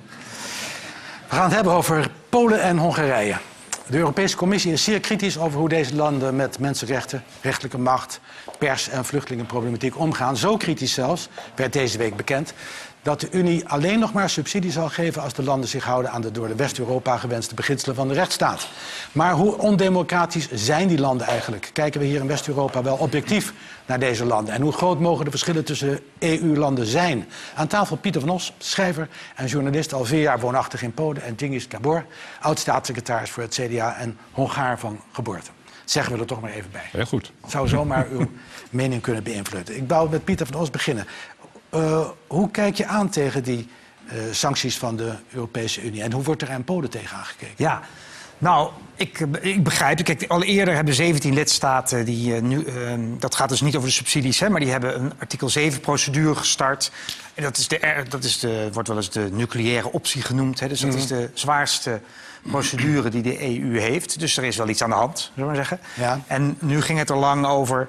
We gaan het hebben over Polen en Hongarije. De Europese Commissie is zeer kritisch over hoe deze landen met mensenrechten, rechterlijke macht, pers- en vluchtelingenproblematiek omgaan. Zo kritisch zelfs, werd deze week bekend, dat de Unie alleen nog maar subsidie zal geven als de landen zich houden aan de door de West-Europa gewenste beginselen van de rechtsstaat. Maar hoe ondemocratisch zijn die landen eigenlijk? Kijken we hier in West-Europa wel objectief naar deze landen? En hoe groot mogen de verschillen tussen E U-landen zijn? Aan tafel Pieter van Os, schrijver en journalist, al vier jaar woonachtig in Polen. En Cengiz Gabor, oud-staatssecretaris voor het C D A en Hongaar van geboorte. Zeggen we er toch maar even bij. Heel goed. Zou zomaar uw mening kunnen beïnvloeden. Ik wou met Pieter van Os beginnen. Uh, hoe kijk je aan tegen die uh, sancties van de Europese Unie? En hoe wordt er aan Polen tegen aangekeken? Ja, nou, ik, ik begrijp het. Kijk, al eerder hebben zeventien lidstaten die uh, nu... Uh, dat gaat dus niet over de subsidies, hè, maar die hebben een artikel zeven procedure gestart. En dat is de, dat is de, wordt wel eens de nucleaire optie genoemd. Hè, dus dat mm-hmm. is de zwaarste procedure die de E U heeft. Dus er is wel iets aan de hand, zullen we maar zeggen. Ja. En nu ging het er lang over...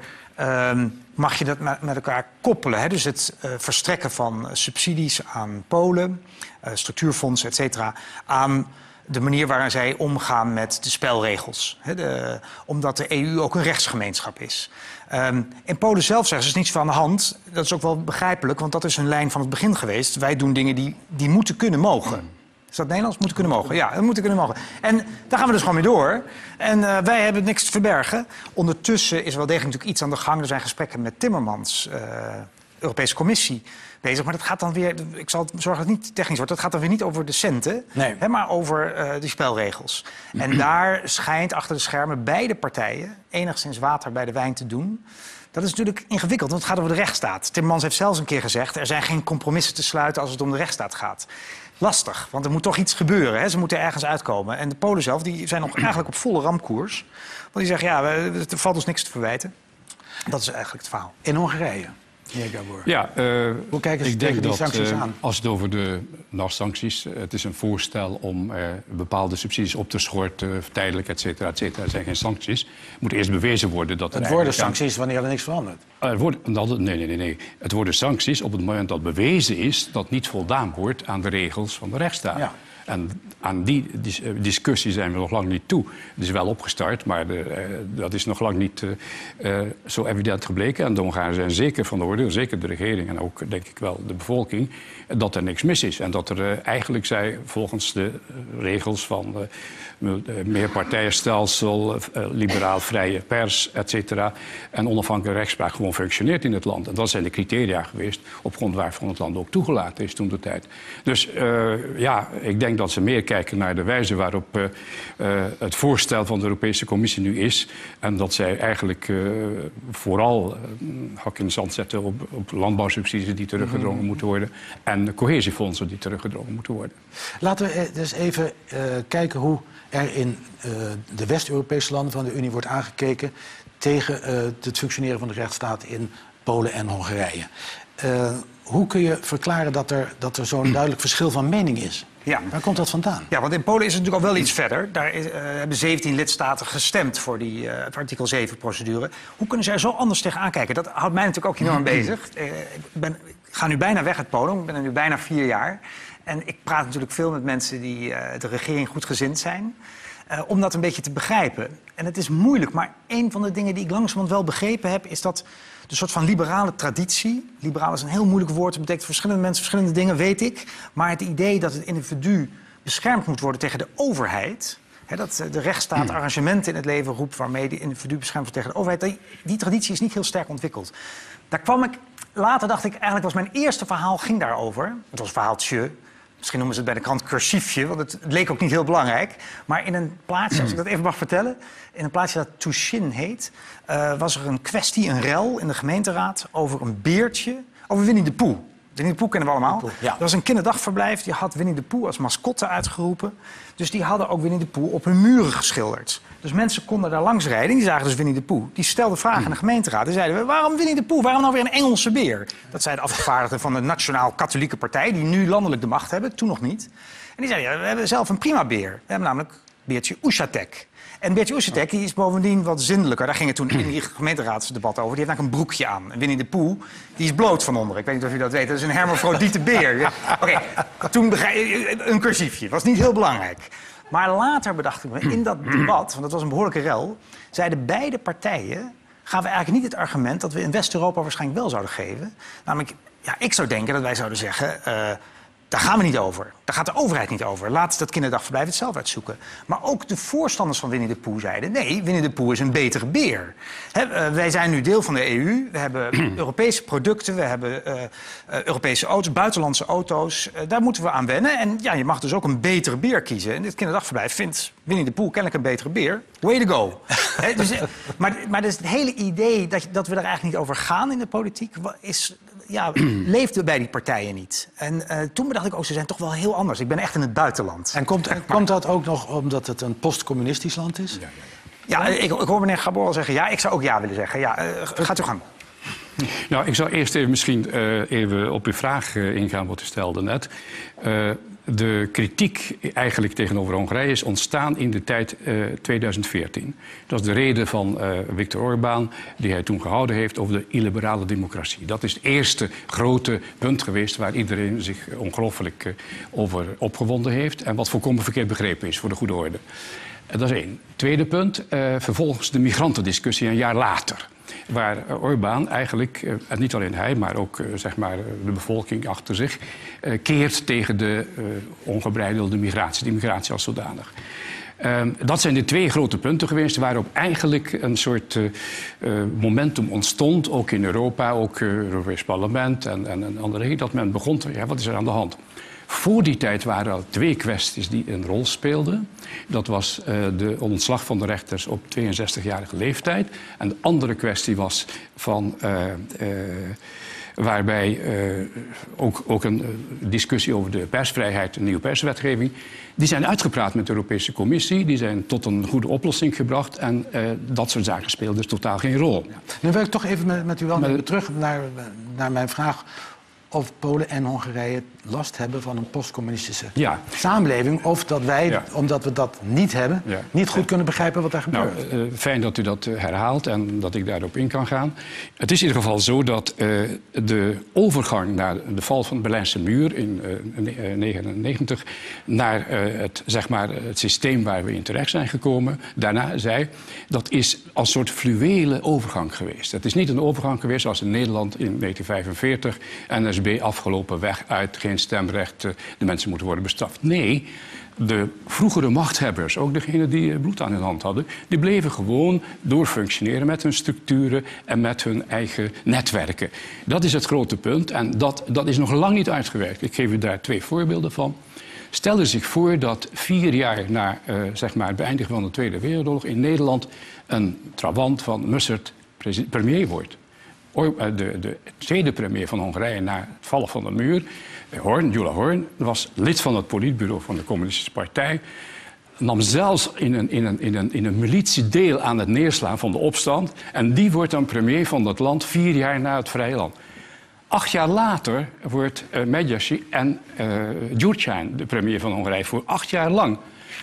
Um, mag je dat met elkaar koppelen? Hè? Dus het uh, verstrekken van subsidies aan Polen, uh, structuurfondsen, et cetera, aan de manier waarin zij omgaan met de spelregels. Hè? De, omdat de E U ook een rechtsgemeenschap is. Um, in Polen zelf zeggen ze, er is niets van de hand. Dat is ook wel begrijpelijk, want dat is een lijn van het begin geweest. Wij doen dingen die, die moeten kunnen mogen. Is dat Nederlands? Moeten kunnen mogen. Ja, dat moeten kunnen mogen. En daar gaan we dus gewoon mee door. En uh, wij hebben niks te verbergen. Ondertussen is wel degelijk natuurlijk iets aan de gang. Er zijn gesprekken met Timmermans, uh, Europese Commissie, bezig. Maar dat gaat dan weer, ik zal zorgen dat het niet technisch wordt, dat gaat dan weer niet over de centen, nee. hè, maar over uh, die spelregels. En daar schijnt achter de schermen beide partijen enigszins water bij de wijn te doen. Dat is natuurlijk ingewikkeld, want het gaat over de rechtsstaat. Timmermans heeft zelfs een keer gezegd, er zijn geen compromissen te sluiten als het om de rechtsstaat gaat. Lastig, want er moet toch iets gebeuren. Hè? Ze moeten ergens uitkomen. En de Polen zelf die zijn nog eigenlijk op volle ramkoers. Want die zeggen, ja, er valt ons niks te verwijten. Dat is eigenlijk het verhaal. In Hongarije, meneer Gabor. Ja, uh, hoe kijken ze ik tegen denk die dat, sancties uh, aan? Als het over de nou, sancties... Uh, het is een voorstel om uh, bepaalde subsidies op te schorten, tijdelijk, et cetera, et cetera. Er zijn geen sancties. Het moet eerst bewezen worden dat er... Het worden sancties wanneer er niks verandert. Uh, het wordt, nee, nee, nee, nee. Het worden sancties op het moment dat bewezen is dat niet voldaan wordt aan de regels van de rechtsstaat. Ja. En aan die dis discussie zijn we nog lang niet toe. Het is wel opgestart, maar de, uh, dat is nog lang niet uh, uh, zo evident gebleken. En de Hongaren zijn zeker van de oordeel, zeker de regering en ook denk ik wel de bevolking, dat er niks mis is. En dat er uh, eigenlijk zij volgens de uh, regels van uh, uh, meerpartijenstelsel, uh, liberaal-vrije pers, et cetera, en onafhankelijke rechtspraak gewoon functioneert in het land. En dat zijn de criteria geweest op grond waarvan het land ook toegelaten is toen de tijd. Dus uh, ja, ik denk dat ze meer kijken naar de wijze waarop uh, uh, het voorstel van de Europese Commissie nu is. En dat zij eigenlijk uh, vooral uh, hak in de zand zetten op, op landbouwsubsidies die teruggedrongen mm-hmm. moeten worden. En cohesiefondsen die teruggedrongen moeten worden. Laten we dus even uh, kijken hoe er in uh, de West-Europese landen van de Unie wordt aangekeken tegen uh, het functioneren van de rechtsstaat in Polen en Hongarije. Uh, hoe kun je verklaren dat er, dat er zo'n duidelijk verschil van mening is? Ja. Waar komt dat vandaan? Ja, want in Polen is het natuurlijk al wel iets verder. Daar is, uh, hebben zeventien lidstaten gestemd voor die uh, artikel zeven procedure. Hoe kunnen ze er zo anders tegen aankijken? Dat houdt mij natuurlijk ook enorm bezig. Uh, ik, ben, ik ga nu bijna weg uit Polen. Ik ben er nu bijna vier jaar. En ik praat natuurlijk veel met mensen die uh, de regering goedgezind zijn. Uh, om dat een beetje te begrijpen. En het is moeilijk, maar een van de dingen die ik langzamerhand wel begrepen heb, is dat de soort van liberale traditie, liberaal is een heel moeilijk woord, het betekent verschillende mensen verschillende dingen, weet ik. Maar het idee dat het individu beschermd moet worden tegen de overheid, hè, dat de rechtsstaat arrangementen in het leven roept waarmee de individu beschermd wordt tegen de overheid, die, die traditie is niet heel sterk ontwikkeld. Daar kwam ik, later dacht ik, eigenlijk was mijn eerste verhaal ging daarover. Het was verhaaltje. Misschien noemen ze het bij de krant cursiefje, want het, het leek ook niet heel belangrijk. Maar in een plaatsje, als ik dat even mag vertellen, in een plaatsje dat Tushin heet, uh, was er een kwestie, een rel in de gemeenteraad over een beertje, over Winnie de Pooh. Winnie de Pooh kennen we allemaal. Ja. Er was een kinderdagverblijf, die had Winnie de Pooh als mascotte uitgeroepen. Dus die hadden ook Winnie de Pooh op hun muren geschilderd. Dus mensen konden daar langs rijden, die zagen dus Winnie de Pooh. Die stelden vragen aan de gemeenteraad. Die zeiden, waarom Winnie de Pooh? Waarom nou weer een Engelse beer? Dat zei de afgevaardigden van de Nationaal-Katholieke Partij, die nu landelijk de macht hebben, toen nog niet. En die zeiden, ja, we hebben zelf een prima beer. We hebben namelijk beertje Ushatek. En Beertje Ushatek die is bovendien wat zindelijker. Daar ging het toen in die gemeenteraadsdebat over. Die heeft eigenlijk een broekje aan. En Winnie de Pooh die is bloot van onder. Ik weet niet of u dat weet. Dat is een hermafrodiete beer. Ja. Oké, okay. Toen begrijp een cursiefje. Was niet heel belangrijk. Maar later bedacht ik me, in dat debat, want dat was een behoorlijke rel, zeiden beide partijen, gaan we eigenlijk niet het argument dat we in West-Europa waarschijnlijk wel zouden geven. Namelijk, Ja, ik zou denken dat wij zouden zeggen... Uh, daar gaan we niet over. Daar gaat de overheid niet over. Laat dat kinderdagverblijf het zelf uitzoeken. Maar ook de voorstanders van Winnie de Pooh zeiden... nee, Winnie de Pooh is een betere beer. He, uh, wij zijn nu deel van de E U. We hebben Europese producten. We hebben uh, uh, Europese auto's, buitenlandse auto's. Uh, daar moeten we aan wennen. En ja, je mag dus ook een betere beer kiezen. En dit kinderdagverblijf vindt Winnie de Pooh kennelijk een betere beer. Way to go. He, dus, maar, maar dus het hele idee dat, dat we er eigenlijk niet over gaan in de politiek... is... Ja, leefde bij die partijen niet. En uh, toen bedacht ik, oh, ze zijn toch wel heel anders. Ik ben echt in het buitenland. En komt, en komt dat ook nog omdat het een postcommunistisch land is? Ja, ja, ja. ja ik, ik hoor meneer Gabor al zeggen ja. Ik zou ook ja willen zeggen. Ja, uh, gaat u gang. Nou, ik zou eerst even misschien uh, even op uw vraag uh, ingaan wat u stelde net. Uh, de kritiek eigenlijk tegenover Hongarije is ontstaan in de tijd uh, tweeduizend veertien. Dat is de reden van uh, Viktor Orbán die hij toen gehouden heeft over de illiberale democratie. Dat is het eerste grote punt geweest waar iedereen zich ongelooflijk uh, over opgewonden heeft. En wat volkomen verkeerd begrepen is, voor de goede orde. Uh, dat is één. Tweede punt, uh, vervolgens de migrantendiscussie een jaar later. Waar Orbán eigenlijk, en niet alleen hij, maar ook zeg maar, de bevolking achter zich... keert tegen de uh, ongebreidelde migratie, de migratie als zodanig. Uh, dat zijn de twee grote punten geweest waarop eigenlijk een soort uh, uh, momentum ontstond. Ook in Europa, ook het uh, Europees Parlement en, en, en andere. Dat men begon te, ja, wat is er aan de hand? Voor die tijd waren er al twee kwesties die een rol speelden. Dat was uh, de ontslag van de rechters op tweeënzestigjarige leeftijd. En de andere kwestie was van... Uh, uh, waarbij uh, ook, ook een uh, discussie over de persvrijheid, een nieuwe perswetgeving... die zijn uitgepraat met de Europese Commissie. Die zijn tot een goede oplossing gebracht. En uh, dat soort zaken speelden dus totaal geen rol. Ja. Nu wil ik toch even met, met u wel maar, terug naar, naar mijn vraag... of Polen en Hongarije last hebben van een postcommunistische ja. samenleving... of dat wij, ja. omdat we dat niet hebben, ja. niet goed ja. kunnen begrijpen wat daar gebeurt. Nou, uh, fijn dat u dat uh, herhaalt en dat ik daarop in kan gaan. Het is in ieder geval zo dat uh, de overgang naar de val van de Berlijnse muur in uh, negenennegentig... naar uh, het, zeg maar, het systeem waar we in terecht zijn gekomen... daarna zei, dat is als een soort fluwele overgang geweest. Het is niet een overgang geweest zoals in Nederland in negentien vijfenveertig... N S B afgelopen weg uit, geen stemrecht, de mensen moeten worden bestraft. Nee, de vroegere machthebbers, ook degenen die bloed aan hun hand hadden... die bleven gewoon doorfunctioneren met hun structuren en met hun eigen netwerken. Dat is het grote punt en dat, dat is nog lang niet uitgewerkt. Ik geef u daar twee voorbeelden van. Stel u zich voor dat vier jaar na uh, zeg maar, het beëindigen van de Tweede Wereldoorlog... in Nederland een Trabant van Mussert premier wordt. De, de tweede premier van Hongarije na het vallen van de muur, Horn, Gyula Horn, was lid van het politbureau van de Communistische Partij. Nam zelfs in een, in, een, in, een, in een militie deel aan het neerslaan van de opstand. En die wordt dan premier van dat land vier jaar na het vrije land. Acht jaar later wordt uh, Medjassy en uh, Gyurcsány de premier van Hongarije voor acht jaar lang.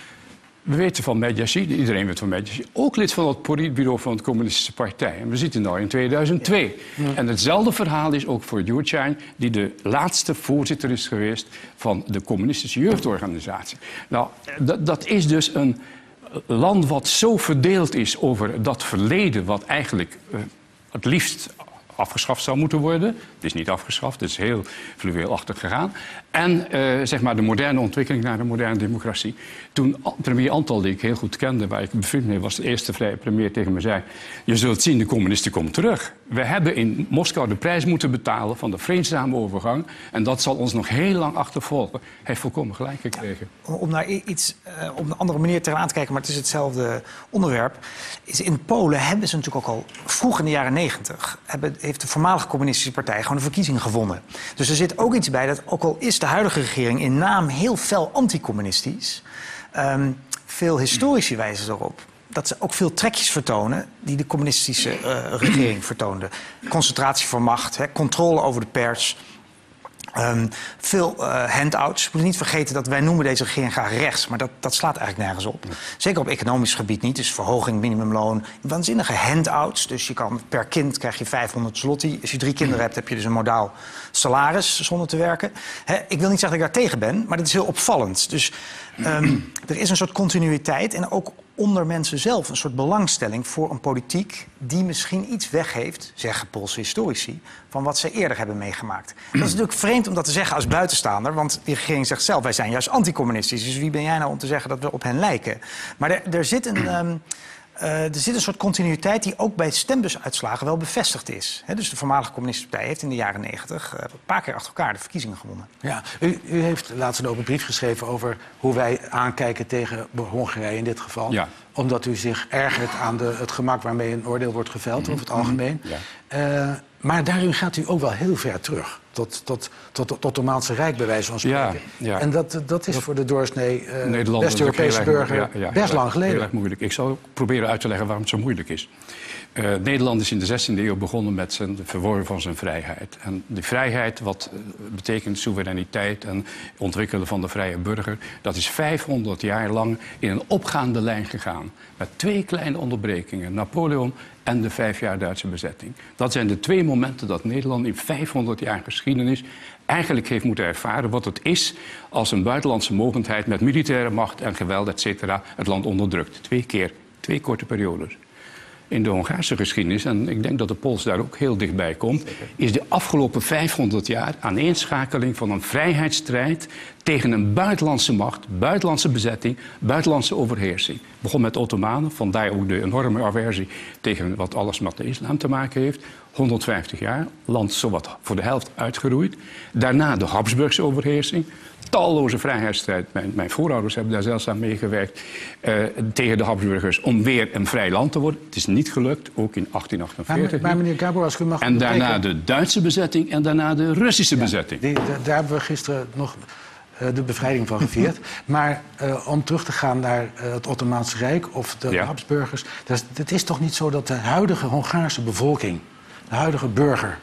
We weten van Medjassy, iedereen weet van Medjassy, ook lid van het politbureau van de Communistische Partij. En we zitten nu in tweeduizend twee. Ja. Ja. En hetzelfde verhaal is ook voor Gyurcsány, die de laatste voorzitter is geweest van de Communistische Jeugdorganisatie. Nou, dat, dat is dus een land wat zo verdeeld is over dat verleden, wat eigenlijk uh, het liefst afgeschaft zou moeten worden. Het is niet afgeschaft, het is heel fluweelachtig gegaan. En uh, zeg maar de moderne ontwikkeling naar de moderne democratie. Toen premier Antall, die ik heel goed kende, waar ik bevriend mee was, de eerste vrije premier tegen me zei: je zult zien, de communisten komen terug. We hebben in Moskou de prijs moeten betalen van de vreedzame overgang. En dat zal ons nog heel lang achtervolgen. Hij heeft volkomen gelijk gekregen. Ja, om naar iets uh, op een andere manier tegenaan te kijken, maar het is hetzelfde onderwerp. Is in Polen hebben ze natuurlijk ook al vroeg in de jaren negentig hebben, heeft de voormalige communistische partij gewoon de verkiezingen gewonnen. Dus er zit ook iets bij dat, ook al is de huidige regering in naam heel fel anticommunistisch, um, veel historici wijzen erop dat ze ook veel trekjes vertonen die de communistische uh, regering vertoonde. Concentratie van macht, hè, controle over de pers. Um, veel uh, handouts. We moeten niet vergeten dat wij noemen deze regering graag rechts, maar dat, dat slaat eigenlijk nergens op. Ja. Zeker op economisch gebied niet. Dus verhoging, minimumloon, waanzinnige handouts. Dus je kan per kind krijg je vijfhonderd zloty. Als je drie kinderen hebt, heb je dus een modaal salaris zonder te werken. He, ik wil niet zeggen dat ik daar tegen ben, maar dat is heel opvallend. Dus um, er is een soort continuïteit en ook onder mensen zelf een soort belangstelling voor een politiek die misschien iets weggeeft, zeggen Poolse historici, van wat ze eerder hebben meegemaakt. Dat is natuurlijk vreemd om dat te zeggen als buitenstaander, want die regering zegt zelf, wij zijn juist anticommunistisch. Dus wie ben jij nou om te zeggen dat we op hen lijken? Maar er, er zit een... Um, Uh, er zit een soort continuïteit die ook bij stembusuitslagen wel bevestigd is. He, dus de voormalige communistische partij heeft in de jaren negentig uh, een paar keer achter elkaar de verkiezingen gewonnen. Ja, u, u heeft laatst een open brief geschreven over hoe wij aankijken tegen Hongarije in dit geval. Ja. Omdat u zich ergert aan de, het gemak waarmee een oordeel wordt geveld, mm-hmm. over het algemeen. Ja. Uh, maar daarin gaat u ook wel heel ver terug. Tot, tot, tot, tot het Ottomaanse Rijk, bij wijze van spreken. Ja, ja. En dat, dat is voor de doorsnee uh, West-Europese burger ja, ja, best lang geleden. Heel erg moeilijk. Ik zal proberen uit te leggen waarom het zo moeilijk is. Uh, Nederland is in de zestiende eeuw begonnen met zijn, de verworven van zijn vrijheid. En die vrijheid, wat uh, betekent soevereiniteit en ontwikkelen van de vrije burger, dat is vijfhonderd jaar lang in een opgaande lijn gegaan. Met twee kleine onderbrekingen. Napoleon en de vijf jaar Duitse bezetting. Dat zijn de twee momenten dat Nederland in vijfhonderd jaar geschiedenis eigenlijk heeft moeten ervaren wat het is als een buitenlandse mogendheid met militaire macht en geweld, et cetera, het land onderdrukt. Twee keer, twee korte periodes. In de Hongaarse geschiedenis, en ik denk dat de Pools daar ook heel dichtbij komt, is de afgelopen vijfhonderd jaar aaneenschakeling van een vrijheidsstrijd tegen een buitenlandse macht, buitenlandse bezetting, buitenlandse overheersing. Het begon met Ottomanen, vandaar ook de enorme aversie tegen wat alles met de islam te maken heeft. honderdvijftig jaar, land zowat voor de helft uitgeroeid. Daarna de Habsburgse overheersing. Talloze vrijheidsstrijd. Mijn, mijn voorouders hebben daar zelfs aan meegewerkt uh, tegen de Habsburgers om weer een vrij land te worden. Het is niet gelukt, ook in achttien achtenveertig. Maar, maar meneer Gabor, als u mag En daarna bekijken, de Duitse bezetting en daarna de Russische ja, bezetting. Die, de, daar hebben we gisteren nog uh, de bevrijding van gevierd. Maar uh, om terug te gaan naar uh, het Ottomaanse Rijk of de ja. Habsburgers. Dat, het is toch niet zo dat de huidige Hongaarse bevolking, de huidige burger,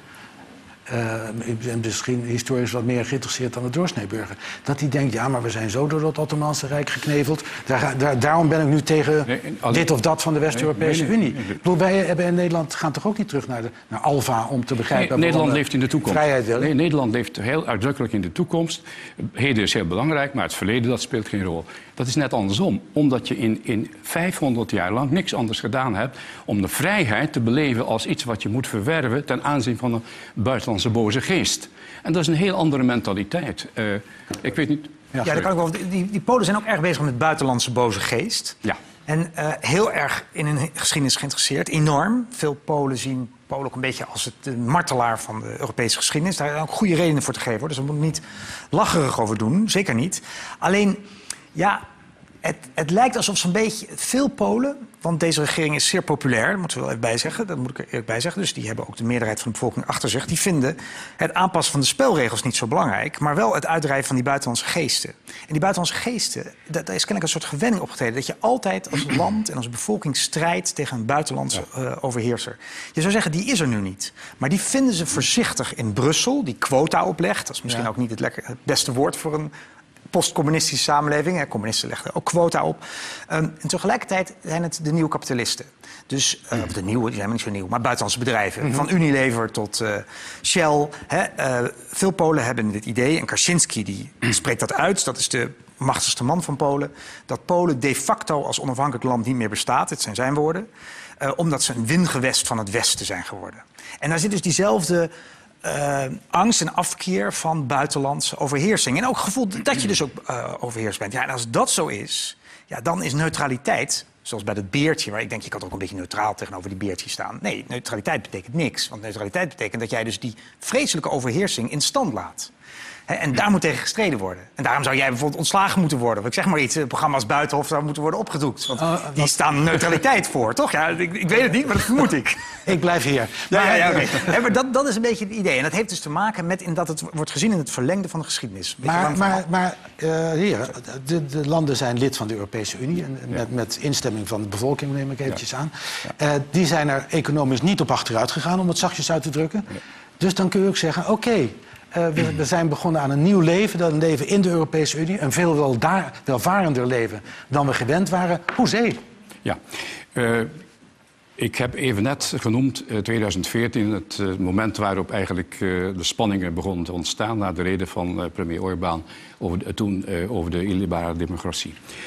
Uh, ik ben misschien historisch wat meer geïnteresseerd dan de doorsneeburger, dat die denkt, ja, maar we zijn zo door het Ottomaanse Rijk gekneveld. Daar, daar, daarom ben ik nu tegen nee, alleen, dit of dat van de West-Europese nee, nee, nee, Unie. Nee, nee. Ik bedoel, wij hebben in Nederland gaan toch ook niet terug naar, de, naar Alfa om te begrijpen... Nee, Nederland leeft in de toekomst. Vrijheid willen. Nee, Nederland leeft heel uitdrukkelijk in de toekomst. Heden is heel belangrijk, maar het verleden dat speelt geen rol. Dat is net andersom. Omdat je in, in vijfhonderd jaar lang niks anders gedaan hebt om de vrijheid te beleven als iets wat je moet verwerven ten aanzien van een buitenlandse boze geest. En dat is een heel andere mentaliteit. Uh, ik weet niet... Ja, ja dat kan ik wel. Die, die Polen zijn ook erg bezig met buitenlandse boze geest. Ja. En uh, heel erg in hun geschiedenis geïnteresseerd. Enorm. Veel Polen zien Polen ook een beetje als het martelaar van de Europese geschiedenis. Daar zijn ook goede redenen voor te geven, hoor. Dus daar moet ik niet lacherig over doen. Zeker niet. Alleen, ja, het, het lijkt alsof ze een beetje... Veel Polen, want deze regering is zeer populair, dat moeten we wel even bij zeggen. Dat moet ik er eerlijk bij zeggen. Dus die hebben ook de meerderheid van de bevolking achter zich. Die vinden het aanpassen van de spelregels niet zo belangrijk, maar wel het uitdrijven van die buitenlandse geesten. En die buitenlandse geesten, daar is kennelijk een soort gewenning opgetreden. Dat je altijd als land en als bevolking strijdt tegen een buitenlandse uh, overheerser. Je zou zeggen, die is er nu niet. Maar die vinden ze voorzichtig in Brussel, die quota oplegt. Dat is misschien ja. ook niet het, lekker, het beste woord voor een postcommunistische samenleving. Hè, communisten legden ook quota op. Um, en tegelijkertijd zijn het de nieuwe kapitalisten. Dus, uh, of de nieuwe, die zijn niet zo nieuw, maar buitenlandse bedrijven. Mm-hmm. Van Unilever tot uh, Shell. Hè, uh, veel Polen hebben dit idee. En Kaczynski die spreekt dat uit. Dat is de machtigste man van Polen. Dat Polen de facto als onafhankelijk land niet meer bestaat. Het zijn zijn woorden. Uh, omdat ze een wingewest van het Westen zijn geworden. En daar zit dus diezelfde Uh, angst en afkeer van buitenlandse overheersing. En ook het gevoel dat je dus ook uh, overheerst bent. Ja, en als dat zo is, ja, dan is neutraliteit, zoals bij dat beertje, waar ik denk, je kan ook een beetje neutraal tegenover die beertje staan. Nee, neutraliteit betekent niks. Want neutraliteit betekent dat jij dus die vreselijke overheersing in stand laat. He, en daar moet tegen gestreden worden. En daarom zou jij bijvoorbeeld ontslagen moeten worden. Of ik zeg maar iets, programma's Buitenhof zou moeten worden opgedoekt. Want uh, die staan neutraliteit voor, toch? Ja, ik, ik weet het niet, maar dat vermoed ik. Ik blijf hier. Ja, ja, ja, okay. He, maar dat, dat is een beetje het idee. En dat heeft dus te maken met in dat het wordt gezien in het verlengde van de geschiedenis. Maar, maar, maar uh, hier, de, de landen zijn lid van de Europese Unie. En met, ja. met instemming van de bevolking, neem ik eventjes ja. aan. Ja. Uh, die zijn er economisch niet op achteruit gegaan, om het zachtjes uit te drukken. Ja. Dus dan kun je ook zeggen, oké, okay, Uh, we, we zijn begonnen aan een nieuw leven, dat een leven in de Europese Unie. Een veel wel daar, welvarender leven dan we gewend waren. Hoezee? Ja, uh, ik heb even net genoemd uh, twintig veertien, het uh, moment waarop eigenlijk uh, de spanningen begonnen te ontstaan na de rede van uh, premier Orbán over, uh, toen uh, over de illiberale democratie.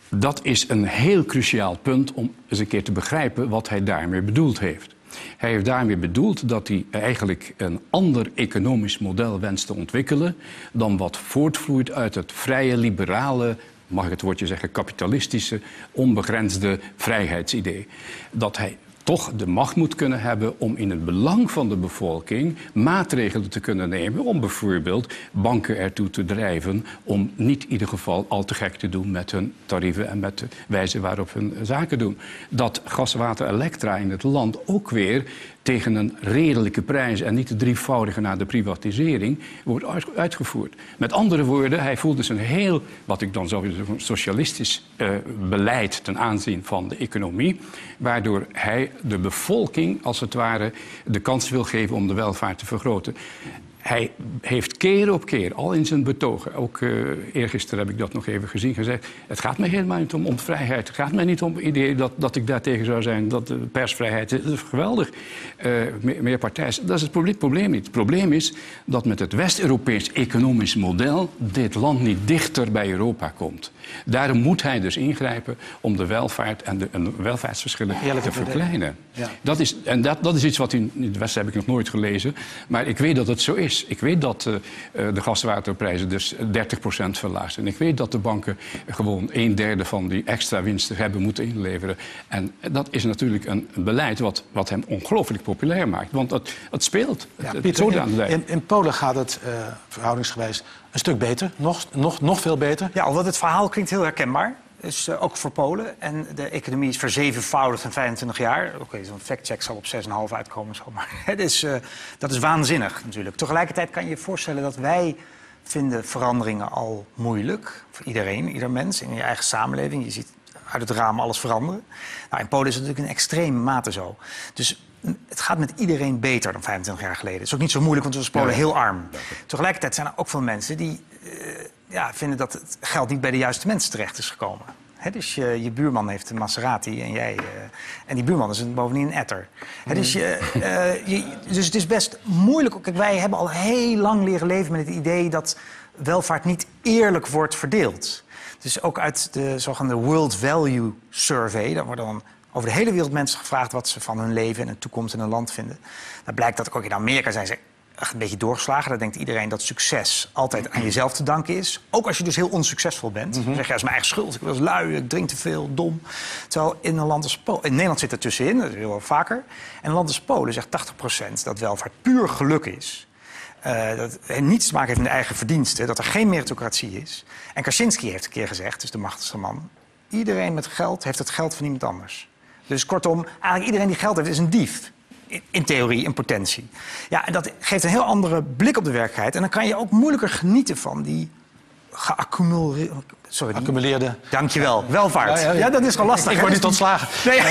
Dat is een heel cruciaal punt om eens een keer te begrijpen wat hij daarmee bedoeld heeft. Hij heeft daarmee bedoeld dat hij eigenlijk een ander economisch model wenst te ontwikkelen dan wat voortvloeit uit het vrije, liberale, mag ik het woordje zeggen, kapitalistische, onbegrensde vrijheidsidee. Dat hij toch de macht moet kunnen hebben om in het belang van de bevolking maatregelen te kunnen nemen om bijvoorbeeld banken ertoe te drijven om niet in ieder geval al te gek te doen met hun tarieven en met de wijze waarop hun zaken doen. Dat gas, water, elektra in het land ook weer tegen een redelijke prijs en niet de drievoudige naar de privatisering wordt uitgevoerd. Met andere woorden, hij voelt dus een heel, wat ik dan zou willen zeggen, socialistisch uh, beleid ten aanzien van de economie, waardoor hij de bevolking als het ware de kans wil geven om de welvaart te vergroten. Hij heeft keer op keer, al in zijn betogen, ook uh, eergisteren heb ik dat nog even gezien, gezegd, het gaat mij helemaal niet om, om vrijheid. Het gaat mij niet om het idee dat, dat ik daartegen zou zijn, dat de persvrijheid, dat is geweldig. Uh, meer, meer partijs, dat is het probleem, probleem niet. Het probleem is dat met het West-Europees economisch model dit land niet dichter bij Europa komt. Daarom moet hij dus ingrijpen om de welvaart en de, en de welvaartsverschillen te verkleinen. Ja. Dat is, en dat, dat is iets wat in, in het Westen heb ik nog nooit gelezen, maar ik weet dat het zo is. Ik weet dat uh, de gaswaterprijzen dus dertig procent verlaagd zijn. Ik weet dat de banken gewoon een derde van die extra winsten hebben moeten inleveren. En dat is natuurlijk een, een beleid wat, wat hem ongelooflijk populair maakt. Want het, het speelt. Ja, het, Pieter, het in, in, in Polen gaat het uh, verhoudingsgewijs een stuk beter. Nog, nog, nog veel beter. Ja, omdat het verhaal klinkt heel herkenbaar. Dus uh, ook voor Polen. En de economie is verzevenvoudigd in vijfentwintig jaar. Oké, okay, zo'n factcheck zal op zes komma vijf uitkomen. Zo. Maar het is, uh, dat is waanzinnig natuurlijk. Tegelijkertijd kan je je voorstellen dat wij vinden veranderingen al moeilijk. Voor iedereen, ieder mens in je eigen samenleving. Je ziet uit het raam alles veranderen. Nou, in Polen is het natuurlijk in extreme mate zo. Dus het gaat met iedereen beter dan vijfentwintig jaar geleden. Het is ook niet zo moeilijk, want we was Polen heel arm. Tegelijkertijd zijn er ook veel mensen die uh, ja, vinden dat het geld niet bij de juiste mensen terecht is gekomen. He, dus je, je buurman heeft een Maserati en jij... Uh, en die buurman is een, bovendien een etter. He, dus, je, uh, je, dus het is best moeilijk. Kijk, wij hebben al heel lang leren leven met het idee dat welvaart niet eerlijk wordt verdeeld. Dus ook uit de zogenaamde World Value Survey, daar worden dan over de hele wereld mensen gevraagd wat ze van hun leven en hun toekomst in een land vinden. Dan blijkt dat ook in Amerika zijn ze echt een beetje doorgeslagen. Daar denkt iedereen dat succes altijd aan jezelf te danken is. Ook als je dus heel onsuccesvol bent. Mm-hmm. Dan zeg je, dat is mijn eigen schuld. Ik was lui, ik drink te veel, dom. Terwijl in een land als Polen... In Nederland zit er tussenin, dat is heel wel vaker. En een land als Polen zegt tachtig procent dat welvaart puur geluk is. Uh, dat het niets te maken heeft met de eigen verdiensten. Dat er geen meritocratie is. En Kaczynski heeft een keer gezegd, dus de machtigste man, iedereen met geld heeft het geld van iemand anders. Dus kortom, eigenlijk iedereen die geld heeft is een dief. In theorie, in potentie. Ja, en dat geeft een heel andere blik op de werkelijkheid. En dan kan je ook moeilijker genieten van die geaccumuleerde... Sorry, die... Accumuleerde... Dankjewel. Welvaart. Ja, ja, ja. ja, dat is gewoon lastig. Ik, ik word niet ontslagen. Nee.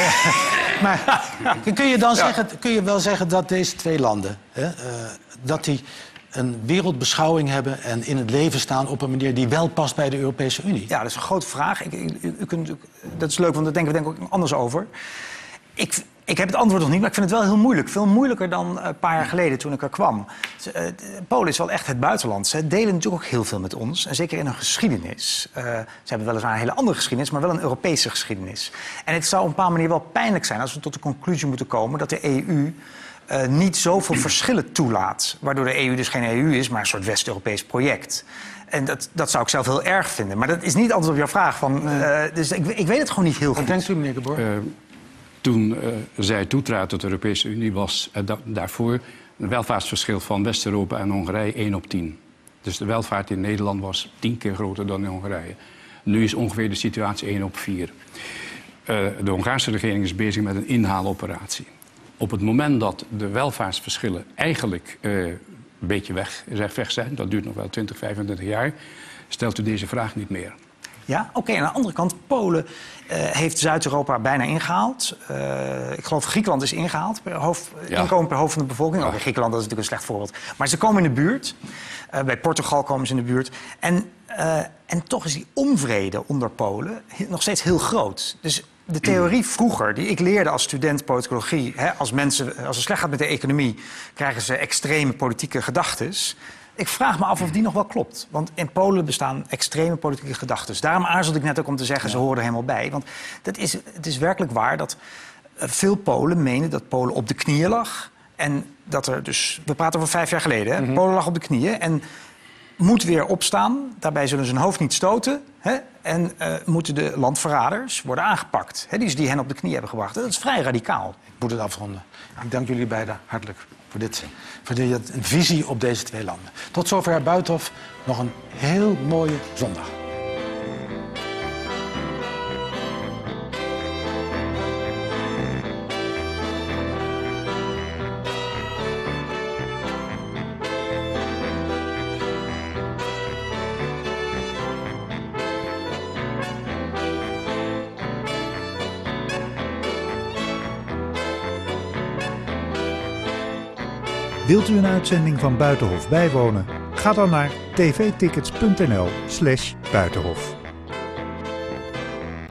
Maar kun je dan ja. zeggen, kun je wel zeggen dat deze twee landen... Hè, uh, dat die een wereldbeschouwing hebben en in het leven staan op een manier die wel past bij de Europese Unie? Ja, dat is een grote vraag. Ik, u, u kunt, dat is leuk, want daar denken we denk ik ook anders over. Ik... Ik heb het antwoord nog niet, maar ik vind het wel heel moeilijk. Veel moeilijker dan een paar jaar geleden toen ik er kwam. Polen is wel echt het buitenland. Ze delen natuurlijk ook heel veel met ons. En zeker in hun geschiedenis. Uh, ze hebben weliswaar een hele andere geschiedenis, maar wel een Europese geschiedenis. En het zou op een bepaalde manier wel pijnlijk zijn als we tot de conclusie moeten komen dat de E U uh, niet zoveel verschillen toelaat. Waardoor de E U dus geen E U is, maar een soort West-Europees project. En dat, dat zou ik zelf heel erg vinden. Maar dat is niet antwoord op jouw vraag. Van, uh, dus ik, ik weet het gewoon niet heel goed. Wat denkt u, meneer Gabor? Uh, Toen uh, zij toetrad tot de Europese Unie was uh, da daarvoor een welvaartsverschil van West-Europa en Hongarije één op tien. Dus de welvaart in Nederland was tien keer groter dan in Hongarije. Nu is ongeveer de situatie één op vier. Uh, de Hongaarse regering is bezig met een inhaaloperatie. Op het moment dat de welvaartsverschillen eigenlijk uh, een beetje weg, weg zijn, dat duurt nog wel twintig, vijfentwintig jaar, stelt u deze vraag niet meer. Ja, oké. Okay. Aan de andere kant, Polen uh, heeft Zuid-Europa bijna ingehaald. Uh, ik geloof Griekenland is ingehaald per hoofd, ja. inkomen per hoofd van de bevolking. Ja. Ook in Griekenland, dat is natuurlijk een slecht voorbeeld. Maar ze komen in de buurt. Uh, bij Portugal komen ze in de buurt. En, uh, en toch is die onvrede onder Polen nog steeds heel groot. Dus de theorie vroeger, die ik leerde als student politicologie, hè, als mensen, als het slecht gaat met de economie, krijgen ze extreme politieke gedachtes. Ik vraag me af of die nog wel klopt. Want in Polen bestaan extreme politieke gedachten. Daarom aarzelde ik net ook om te zeggen, ja. ze horen er helemaal bij. Want dat is, het is werkelijk waar dat veel Polen menen dat Polen op de knieën lag. En dat er dus, we praten over vijf jaar geleden, hè? Mm-hmm. Polen lag op de knieën en moet weer opstaan. Daarbij zullen ze hun hoofd niet stoten. Hè? En uh, moeten de landverraders worden aangepakt. Hè? Die, die hen op de knie hebben gebracht. Dat is vrij radicaal. Ik moet het afronden. Ik dank jullie beiden hartelijk voor dit, voor dit een visie op deze twee landen. Tot zover Buitenhof. Nog een heel mooie zondag. Wilt u een uitzending van Buitenhof bijwonen? Ga dan naar tvtickets punt n l slash buitenhof.